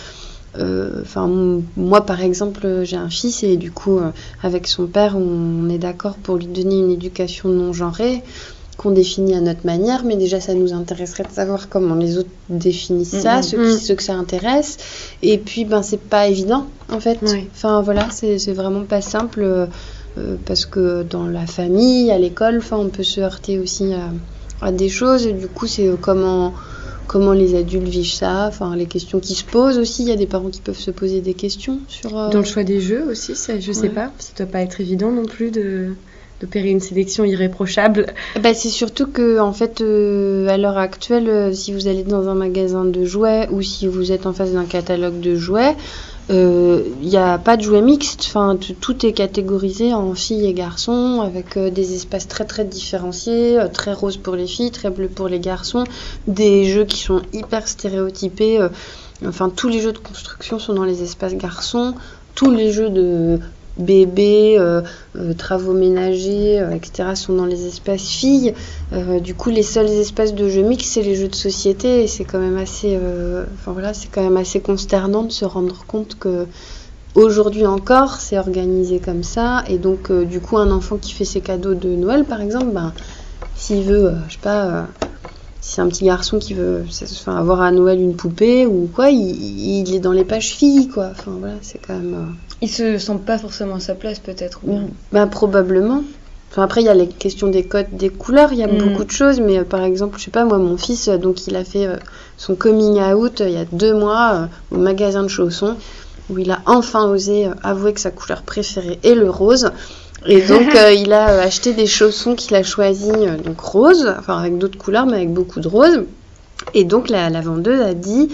moi par exemple j'ai un fils, et du coup avec son père on est d'accord pour lui donner une éducation non genrée qu'on définit à notre manière, mais déjà ça nous intéresserait de savoir comment les autres définissent ça, ceux que ça intéresse, et puis c'est pas évident en fait. C'est vraiment pas simple parce que dans la famille, à l'école, on peut se heurter aussi à des choses, et du coup c'est comment les adultes vivent ça, les questions qui se posent aussi. Il y a des parents qui peuvent se poser des questions sur... Dans le choix des jeux aussi, je sais pas, ça doit pas être évident non plus d'opérer une sélection irréprochable. C'est surtout que en fait, à l'heure actuelle, si vous allez dans un magasin de jouets ou si vous êtes en face d'un catalogue de jouets, il n'y a pas de jouets mixtes. Tout est catégorisé en filles et garçons, avec des espaces très très différenciés, très rose pour les filles, très bleu pour les garçons, des jeux qui sont hyper stéréotypés. Tous les jeux de construction sont dans les espaces garçons, tous les jeux de bébés, travaux ménagers, etc. sont dans les espaces filles. Du coup, les seuls espaces de jeux mixtes, c'est les jeux de société, et c'est quand même assez, c'est quand même assez consternant de se rendre compte que aujourd'hui encore, c'est organisé comme ça. Et donc, du coup, un enfant qui fait ses cadeaux de Noël, par exemple, s'il veut, si c'est un petit garçon qui veut avoir à Noël une poupée ou quoi, il est dans les pages filles, quoi. C'est quand même... Il se sent pas forcément à sa place, peut-être. Probablement. Après, il y a les questions des codes, des couleurs, il y a beaucoup de choses, mais par exemple, je sais pas, moi, mon fils, donc il a fait son coming out il y a 2 mois au magasin de chaussons, où il a enfin osé avouer que sa couleur préférée est le rose. Et donc, il a acheté des chaussons qu'il a choisis, donc roses, enfin avec d'autres couleurs, mais avec beaucoup de roses. Et donc, la vendeuse a dit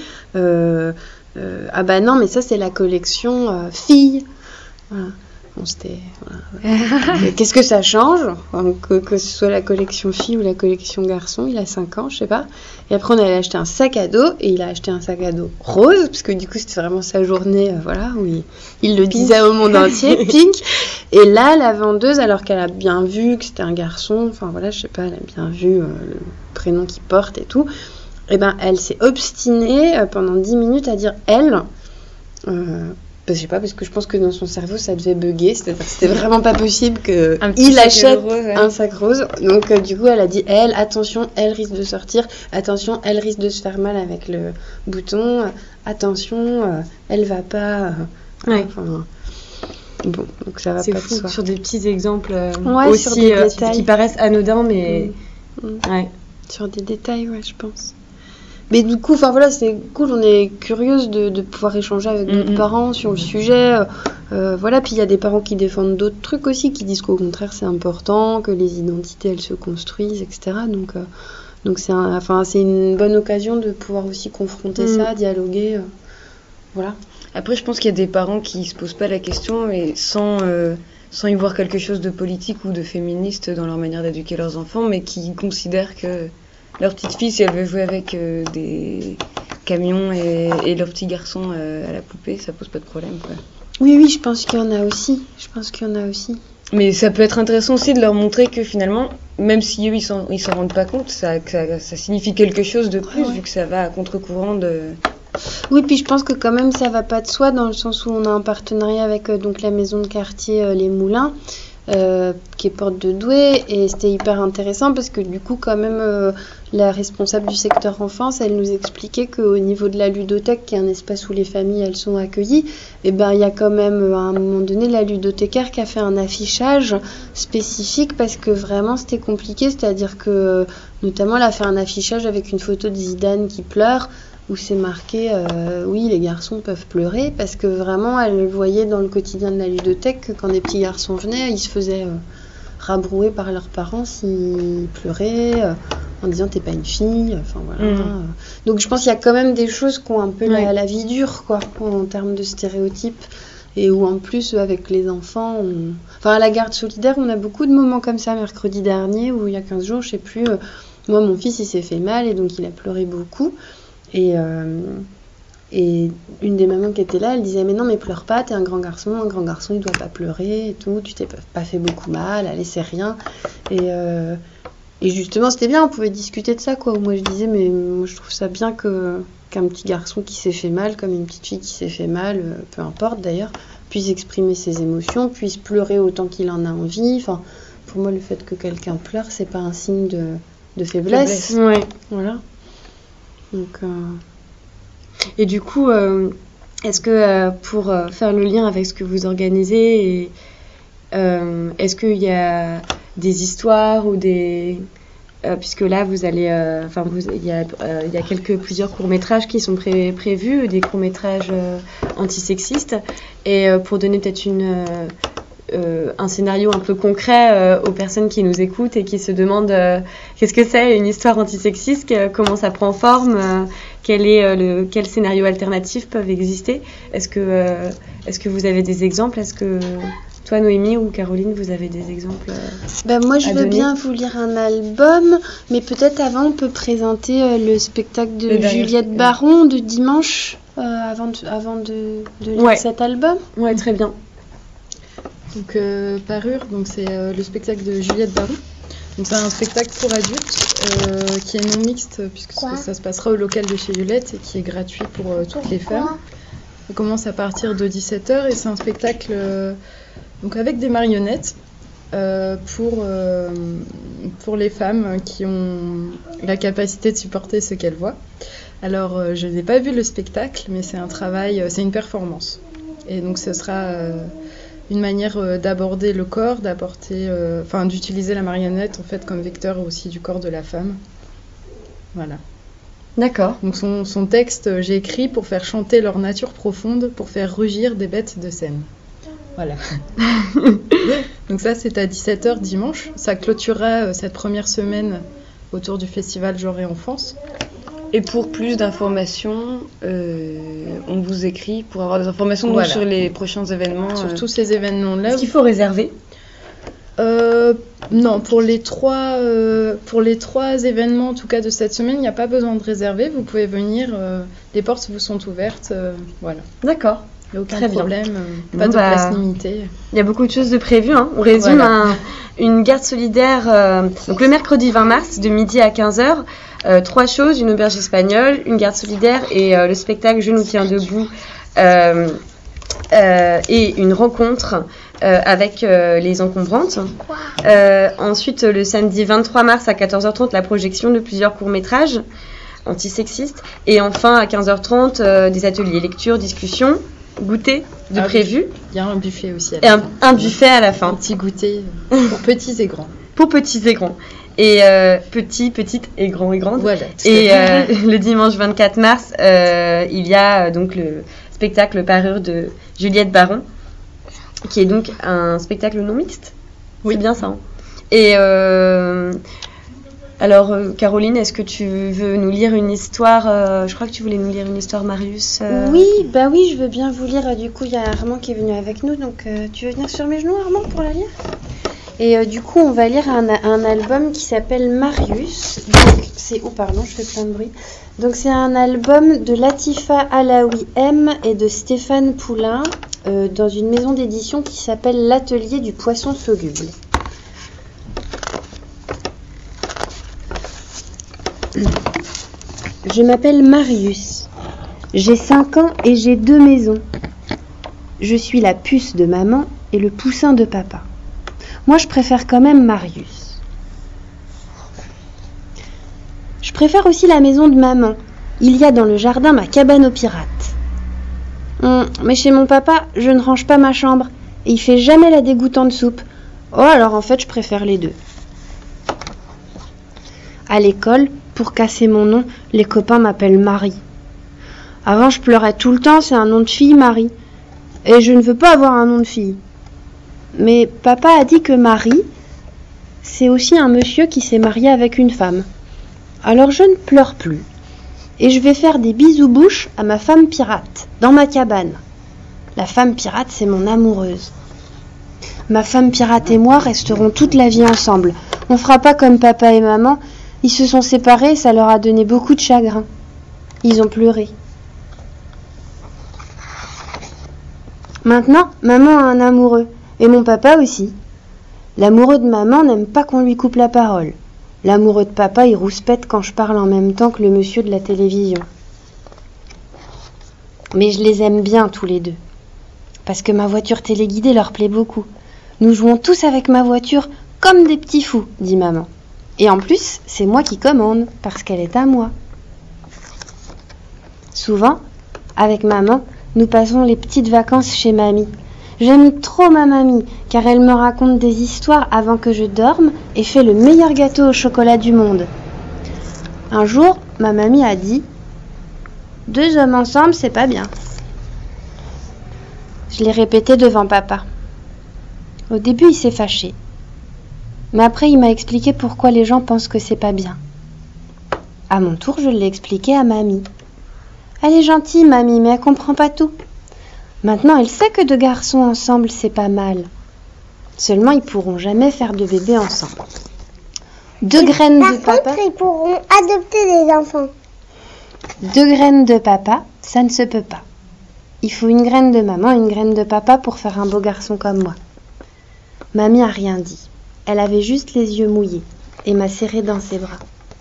ah bah non, mais ça, c'est la collection fille. Voilà. Bon, c'était. Voilà. Mais qu'est-ce que ça change que ce soit la collection fille ou la collection garçon? Il a 5 ans, je sais pas. Et après, on allait acheter un sac à dos. Et il a acheté un sac à dos rose, parce que du coup, c'était vraiment sa journée, voilà, où il le disait au monde entier, pink. Et là, la vendeuse, alors qu'elle a bien vu que c'était un garçon, enfin voilà, je sais pas, elle a bien vu le prénom qu'il porte et tout. Et ben, elle s'est obstinée pendant 10 minutes à dire elle. Je sais pas, parce que je pense que dans son cerveau ça devait bugger, c'est-à-dire que c'était vraiment pas possible qu'il achète un sac rose. Donc du coup elle a dit elle, attention, elle risque de sortir, attention, elle risque de se faire mal avec le bouton, attention, elle va pas. Ouais. Enfin, bon, donc ça va c'est pas fou, de soi. sur des petits exemples Ouais, sur aussi des détails. qui paraissent anodins, mais ouais. Sur des détails, ouais, je pense. Mais du coup, enfin voilà, c'est cool, on est curieuse de pouvoir échanger avec d'autres parents sur le sujet. Voilà, puis il y a des parents qui défendent d'autres trucs aussi, qui disent qu'au contraire c'est important, que les identités elles se construisent, etc. Donc c'est une bonne occasion de pouvoir aussi confronter ça, dialoguer. Voilà. Après, je pense qu'il y a des parents qui se posent pas la question et sans y voir quelque chose de politique ou de féministe dans leur manière d'éduquer leurs enfants, mais qui considèrent que leur petite fille, si elle veut jouer avec des camions et leur petit garçon à la poupée, ça pose pas de problème, quoi. Oui, je pense qu'il y en a aussi. Mais ça peut être intéressant aussi de leur montrer que finalement, même si eux ils s'en rendent pas compte, ça signifie quelque chose de plus, vu que ça va à contre-courant de... Oui, puis je pense que quand même ça va pas de soi, dans le sens où on a un partenariat avec donc la maison de quartier Les Moulins, qui est porte de Douai, et c'était hyper intéressant parce que du coup quand même la responsable du secteur enfance, elle nous expliquait qu'au niveau de la ludothèque, qui est un espace où les familles elles sont accueillies, et ben il y a quand même à un moment donné la ludothécaire qui a fait un affichage spécifique parce que vraiment c'était compliqué, c'est-à-dire que notamment elle a fait un affichage avec une photo de Zidane qui pleure, où c'est marqué oui, les garçons peuvent pleurer, parce que vraiment elle voyait dans le quotidien de la ludothèque que quand des petits garçons venaient, ils se faisaient rabrouer par leurs parents s'ils pleuraient, en disant t'es pas une fille, enfin voilà. Donc je pense qu'il y a quand même des choses qui ont un peu la vie dure, quoi, en termes de stéréotypes, et où en plus avec les enfants, enfin à la garde solidaire, on a beaucoup de moments comme ça. Mercredi dernier, ou il y a 15 jours, je sais plus, moi mon fils il s'est fait mal et donc il a pleuré beaucoup. Et une des mamans qui était là, elle disait mais non, mais pleure pas, t'es un grand garçon il doit pas pleurer et tout, tu t'es pas fait beaucoup mal, allez, c'est rien. Et justement c'était bien, on pouvait discuter de ça, quoi. Moi je disais mais moi je trouve ça bien qu'un petit garçon qui s'est fait mal, comme une petite fille qui s'est fait mal, peu importe d'ailleurs, puisse exprimer ses émotions, puisse pleurer autant qu'il en a envie. Enfin, pour moi le fait que quelqu'un pleure, c'est pas un signe de faiblesse. Ouais. Voilà. Donc, et du coup, est-ce que pour faire le lien avec ce que vous organisez, est-ce qu'il y a des histoires ou des... puisque là, vous allez... il y a plusieurs courts-métrages qui sont prévus, des courts-métrages antisexistes. Et pour donner peut-être un scénario un peu concret aux personnes qui nous écoutent et qui se demandent qu'est-ce que c'est une histoire antisexiste, comment ça prend forme, quels scénarios alternatifs peuvent exister. Est-ce que vous avez des exemples? Est-ce que toi, Noémie ou Caroline, vous avez des exemples moi, je veux bien vous lire un album, mais peut-être avant, on peut présenter le spectacle de Juliette Baron de dimanche, avant de lire cet album. Ouais, très bien. Donc Parure, donc c'est le spectacle de Juliette Baron. Donc c'est un spectacle pour adultes qui est non mixte, puisque ça se passera au local de chez Violette et qui est gratuit pour toutes les femmes. Ça commence à partir de 17h et c'est un spectacle donc avec des marionnettes pour les femmes qui ont la capacité de supporter ce qu'elles voient. Alors je n'ai pas vu le spectacle, mais c'est un travail, c'est une performance. Et donc ce sera une manière d'aborder le corps, d'utiliser la marionnette en fait comme vecteur aussi du corps de la femme. Voilà. D'accord. Donc son texte, j'ai écrit pour faire chanter leur nature profonde, pour faire rugir des bêtes de scène. Voilà. Donc ça, c'est à 17h dimanche. Ça clôturera cette première semaine autour du festival Genre et Enfance. Et pour plus d'informations, on vous écrit pour avoir des informations Voilà. sur les prochains événements. Sur tous ces événements-là. Est-ce qu'il faut réserver? Non, pour les trois événements, en tout cas de cette semaine, il n'y a pas besoin de réserver. Vous pouvez venir, les portes vous sont ouvertes. Voilà. D'accord. Il n'y a aucun Très bien. problème, Bon, pas de bah, place limitée. Il y a beaucoup de choses de prévues. Hein. On résume Voilà. une garde solidaire. Donc le mercredi 20 mars, de midi à 15h, 3 choses, une auberge espagnole, une garde solidaire et le spectacle Je nous tiens debout et une rencontre avec les encombrantes. Ensuite, le samedi 23 mars à 14h30, la projection de plusieurs courts-métrages antisexistes. Et enfin, à 15h30, des ateliers lecture, discussion, goûter de prévu. Il y a un buffet aussi. Et un buffet à la fin. Un petit goûter pour petits et grands. Pour petits et grands. Et petits, petites et grands et grandes. Voilà. Et le dimanche 24 mars, il y a donc le spectacle Parure de Juliette Baron, qui est donc un spectacle non mixte. Oui. C'est bien ça. Hein. Et alors, Caroline, est-ce que tu veux nous lire une histoire je crois que tu voulais nous lire une histoire, Marius. Oui, je veux bien vous lire. Du coup, il y a Armand qui est venu avec nous. Donc, tu veux venir sur mes genoux, Armand, pour la lire? Et du coup, on va lire un album qui s'appelle Marius. Donc, c'est... Oh, pardon, je fais plein de bruit. Donc, c'est un album de Latifa Alaoui M et de Stéphane Poulain dans une maison d'édition qui s'appelle L'Atelier du Poisson Soluble. Je m'appelle Marius. J'ai 5 ans et j'ai 2 maisons. Je suis la puce de maman et le poussin de papa. Moi, je préfère quand même Marius. Je préfère aussi la maison de maman. Il y a dans le jardin ma cabane aux pirates. Mais chez mon papa, je ne range pas ma chambre et il fait jamais la dégoûtante soupe. Oh, alors en fait, je préfère les deux. À l'école, pour casser mon nom, les copains m'appellent Marie. Avant, je pleurais tout le temps, c'est un nom de fille, Marie. Et je ne veux pas avoir un nom de fille. Mais papa a dit que Marie, c'est aussi un monsieur qui s'est marié avec une femme. Alors je ne pleure plus. Et je vais faire des bisous-bouches à ma femme pirate, dans ma cabane. La femme pirate, c'est mon amoureuse. Ma femme pirate et moi resterons toute la vie ensemble. On fera pas comme papa et maman. Ils se sont séparés et ça leur a donné beaucoup de chagrin. Ils ont pleuré. Maintenant, maman a un amoureux. Et mon papa aussi. L'amoureux de maman n'aime pas qu'on lui coupe la parole. L'amoureux de papa, il rouspète quand je parle en même temps que le monsieur de la télévision. Mais je les aime bien tous les deux. Parce que ma voiture téléguidée leur plaît beaucoup. Nous jouons tous avec ma voiture comme des petits fous, dit maman. Et en plus, c'est moi qui commande, parce qu'elle est à moi. Souvent, avec maman, nous passons les petites vacances chez mamie. J'aime trop ma mamie, car elle me raconte des histoires avant que je dorme et fait le meilleur gâteau au chocolat du monde. Un jour, ma mamie a dit « 2 hommes ensemble, c'est pas bien ». Je l'ai répété devant papa. Au début, il s'est fâché. Mais après, il m'a expliqué pourquoi les gens pensent que c'est pas bien. À mon tour, je l'ai expliqué à mamie. Elle est gentille, mamie, mais elle comprend pas tout. Maintenant, elle sait que 2 garçons ensemble, c'est pas mal. Seulement, ils pourront jamais faire de bébé ensemble. 2 graines de papa... Par contre, ils pourront adopter des enfants. 2 graines de papa, ça ne se peut pas. Il faut une graine de maman et une graine de papa pour faire un beau garçon comme moi. Mamie a rien dit. Elle avait juste les yeux mouillés et m'a serré dans ses bras.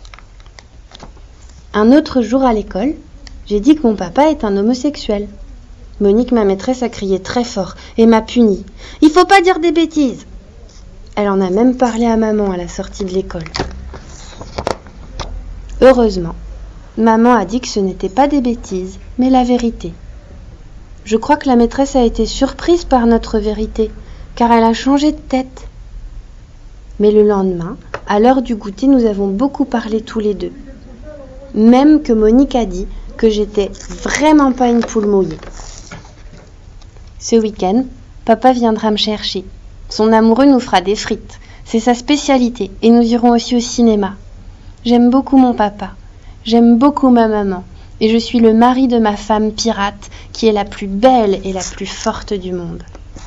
Un autre jour à l'école, j'ai dit que mon papa est un homosexuel. Monique, ma maîtresse, a crié très fort et m'a punie. « Il faut pas dire des bêtises !» Elle en a même parlé à maman à la sortie de l'école. Heureusement, maman a dit que ce n'était pas des bêtises, mais la vérité. Je crois que la maîtresse a été surprise par notre vérité, car elle a changé de tête. Mais le lendemain, à l'heure du goûter, nous avons beaucoup parlé tous les deux. Même que Monique a dit que j'étais vraiment pas une poule mouillée. Ce week-end, papa viendra me chercher. Son amoureux nous fera des frites. C'est sa spécialité. Et nous irons aussi au cinéma. J'aime beaucoup mon papa. J'aime beaucoup ma maman. Et je suis le mari de ma femme pirate, qui est la plus belle et la plus forte du monde.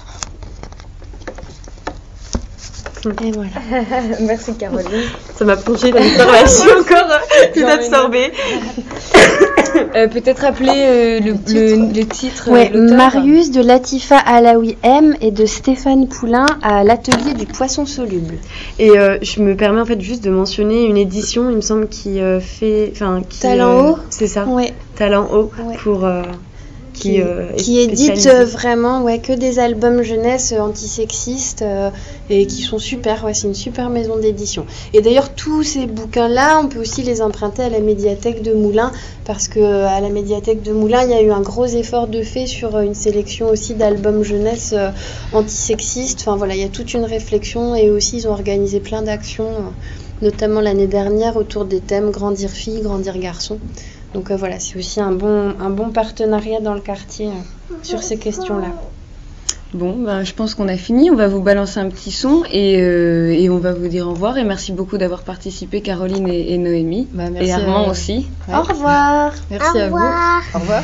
Et voilà. Merci Caroline. Ça m'a plongé dans l'histoire, je suis encore plus absorbée. Peut-être rappeler le titre. Ouais, l'auteur. Marius de Latifa Alaoui M et de Stéphane Poulain à l'atelier du poisson soluble. Et je me permets en fait juste de mentionner une édition, il me semble, qui fait... Talent Haut. C'est ça, Ouais. Talent Haut, Ouais. pour... qui édite spécialisée. vraiment que des albums jeunesse antisexistes et qui sont super. Ouais, c'est une super maison d'édition. Et d'ailleurs, tous ces bouquins-là, on peut aussi les emprunter à la médiathèque de Moulins parce que à la médiathèque de Moulins, il y a eu un gros effort de fait sur une sélection aussi d'albums jeunesse antisexistes. Enfin voilà, il y a toute une réflexion et aussi ils ont organisé plein d'actions, notamment l'année dernière autour des thèmes grandir fille, grandir garçon. Donc voilà, c'est aussi un bon partenariat dans le quartier sur ces questions-là. Bon, je pense qu'on a fini. On va vous balancer un petit son et on va vous dire au revoir. Et merci beaucoup d'avoir participé, Caroline et Noémie. Merci et Armand aussi. Ouais. Au revoir. Merci à vous. Au revoir.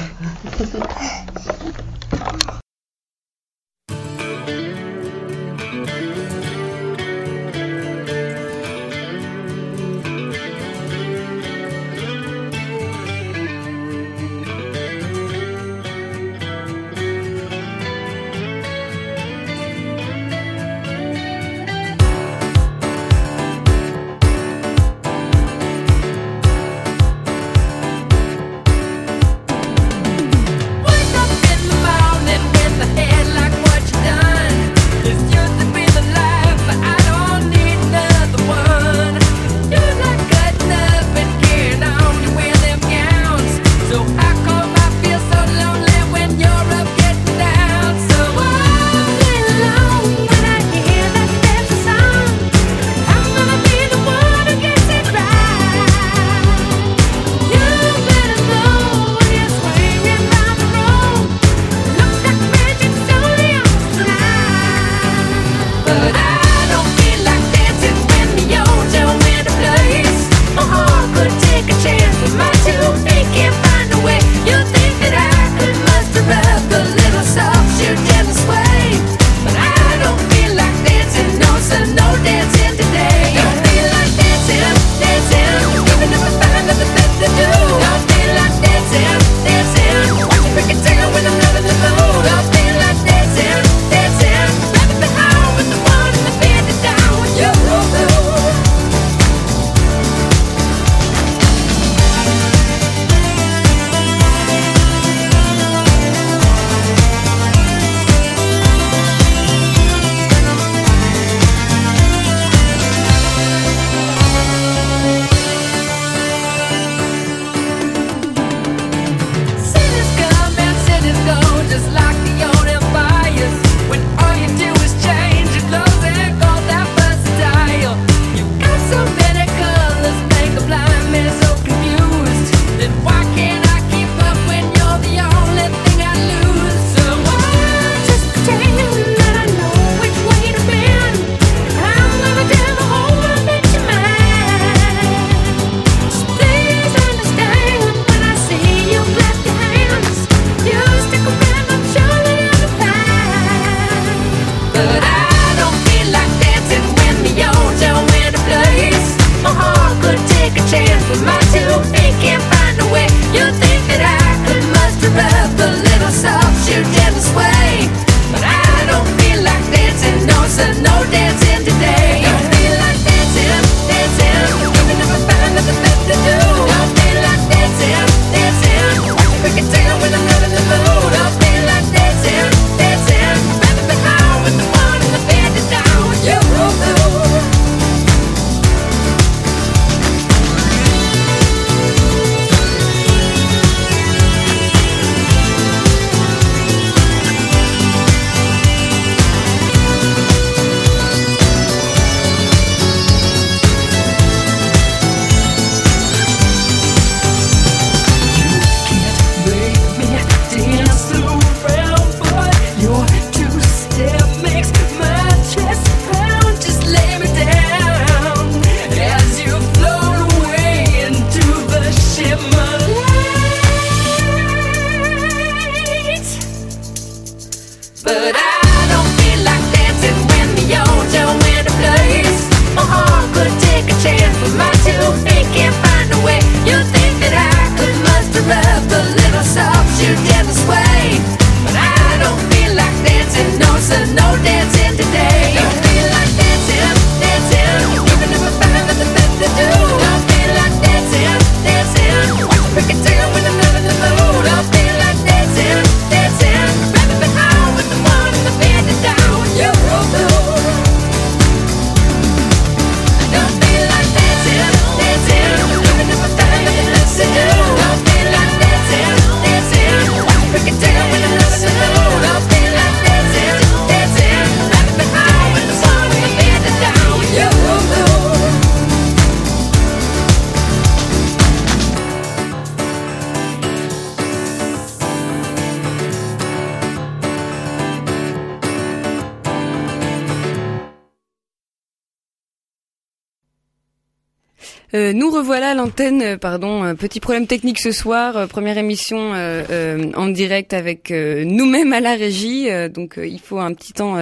Nous revoilà à l'antenne, petit problème technique ce soir, première émission en direct avec nous-mêmes à la régie, donc il faut un petit temps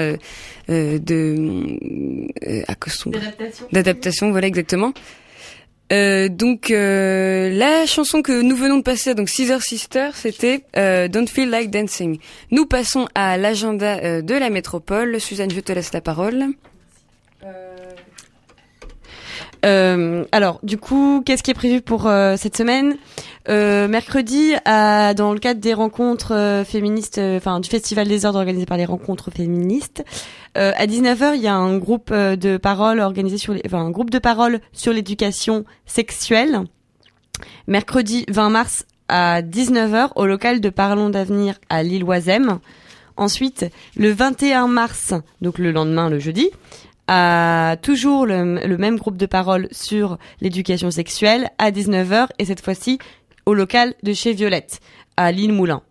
d'adaptation, voilà exactement. Donc la chanson que nous venons de passer, donc Scissor Sister, c'était Don't Feel Like Dancing. Nous passons à l'agenda de la métropole. Suzanne, je te laisse la parole. Alors, du coup, qu'est-ce qui est prévu pour cette semaine ? Mercredi, dans le cadre des rencontres féministes, du Festival des Ordres organisé par les rencontres féministes, à 19h, il y a un groupe de parole organisé un groupe de parole sur l'éducation sexuelle. Mercredi 20 mars à 19h au local de Parlons d'avenir à Lille-Oisem. Ensuite, le 21 mars, donc le lendemain, le jeudi, à toujours le même groupe de parole sur l'éducation sexuelle à 19h et cette fois-ci au local de chez Violette à Lille-Moulin.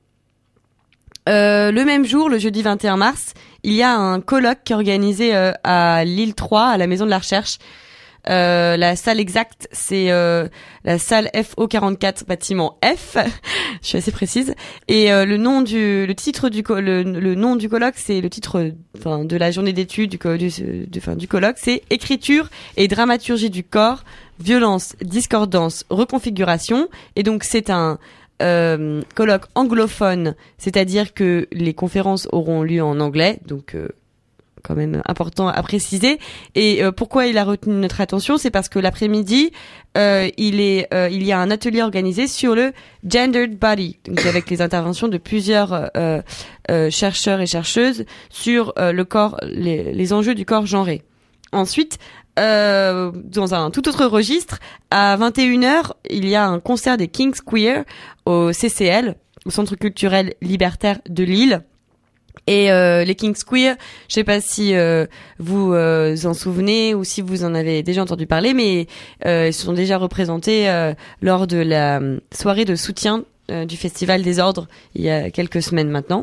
Le même jour, le jeudi 21 mars, il y a un colloque qui est organisé à Lille 3 à la Maison de la Recherche. La salle exacte, c'est la salle FO44 bâtiment F. Je suis assez précise. Et le nom du colloque, c'est le titre de la journée d'études du colloque, c'est Écriture et dramaturgie du corps, violence, discordance, reconfiguration. Et donc c'est un colloque anglophone, c'est-à-dire que les conférences auront lieu en anglais, donc quand même important à préciser. Et pourquoi il a retenu notre attention, c'est parce que l'après-midi, il y a un atelier organisé sur le gendered body, donc avec les interventions de plusieurs chercheurs et chercheuses sur le corps, les enjeux du corps genré. Ensuite, dans un tout autre registre, à 21h, il y a un concert des Kings Queer au CCL, au Centre culturel libertaire de Lille. Et les Kings Queer, je sais pas si vous en souvenez ou si vous en avez déjà entendu parler, mais ils se sont déjà représentés lors de la soirée de soutien du Festival des Ordres il y a quelques semaines maintenant.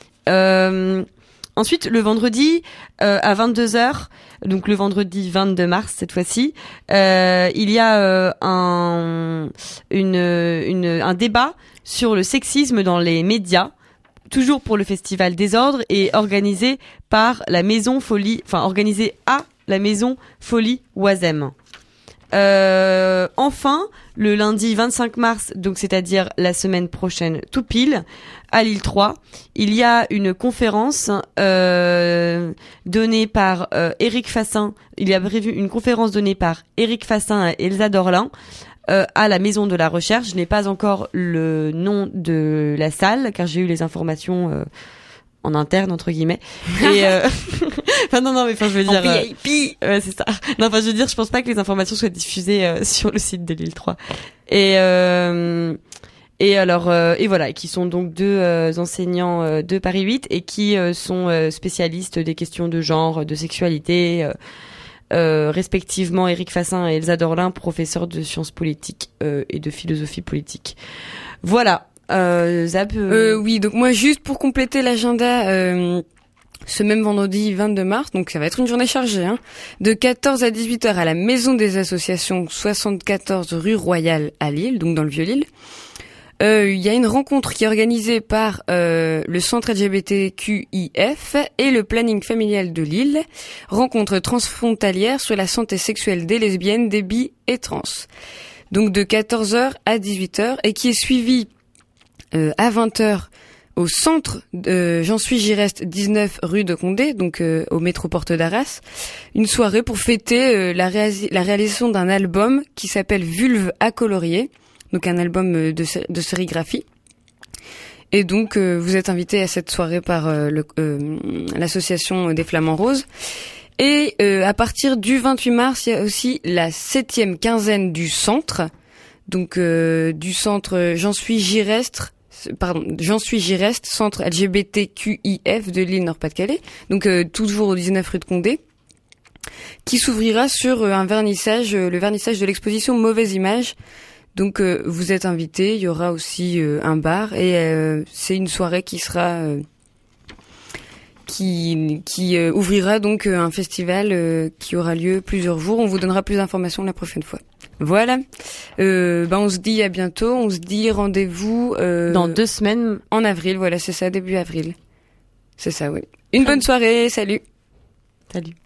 Ensuite, le vendredi à 22h, donc le vendredi 22 mars cette fois-ci, il y a un débat sur le sexisme dans les médias, toujours pour le Festival des Ordres et organisé par la Maison Folie, organisé à la Maison Folie Oisem. Enfin, le lundi 25 mars, donc c'est-à-dire la semaine prochaine tout pile, à Lille 3, il y a une conférence donnée par Éric Fassin. Il y a prévu une conférence donnée par Éric Fassin et Elsa Dorlin à la Maison de la Recherche. Je n'ai pas encore le nom de la salle car j'ai eu les informations en interne entre guillemets. Et je veux dire en VIP. Ouais, c'est ça. Non, je veux dire, je pense pas que les informations soient diffusées sur le site de Lille 3. Et voilà, qui sont donc deux enseignants de Paris 8 et qui sont spécialistes des questions de genre, de sexualité, respectivement Éric Fassin et Elsa Dorlin, professeurs de sciences politiques et de philosophie politique. Voilà. Zap. Oui, donc moi juste pour compléter l'agenda, ce même vendredi 22 mars, donc ça va être une journée chargée, de 14 à 18h à la Maison des Associations 74 rue Royale à Lille, donc dans le Vieux-Lille. Il y a une rencontre qui est organisée par le Centre LGBTQIF et le Planning familial de Lille, rencontre transfrontalière sur la santé sexuelle des lesbiennes, des bi et trans. Donc de 14h à 18h et qui est suivie à 20h au centre J'en suis j'y reste 19 rue de Condé, donc au métro Porte d'Arras, une soirée pour fêter la réalisation d'un album qui s'appelle Vulve à colorier, donc un album de sérigraphie. Et donc vous êtes invités à cette soirée par l'association des Flamands Roses. Et à partir du 28 mars, il y a aussi la 7e quinzaine du centre, donc du centre J'en suis j'y reste, centre LGBTQIF de Lille Nord-Pas-de-Calais, donc toujours au 19 rue de Condé, qui s'ouvrira sur le vernissage de l'exposition Mauvaise Image. Donc vous êtes invités, il y aura aussi un bar et c'est une soirée qui sera qui ouvrira donc un festival qui aura lieu plusieurs jours. On vous donnera plus d'informations la prochaine fois. Voilà. On se dit à bientôt. On se dit rendez-vous dans 2 semaines. En avril. Voilà, c'est ça, début avril. C'est ça, oui. Une bonne soirée. Salut. Salut.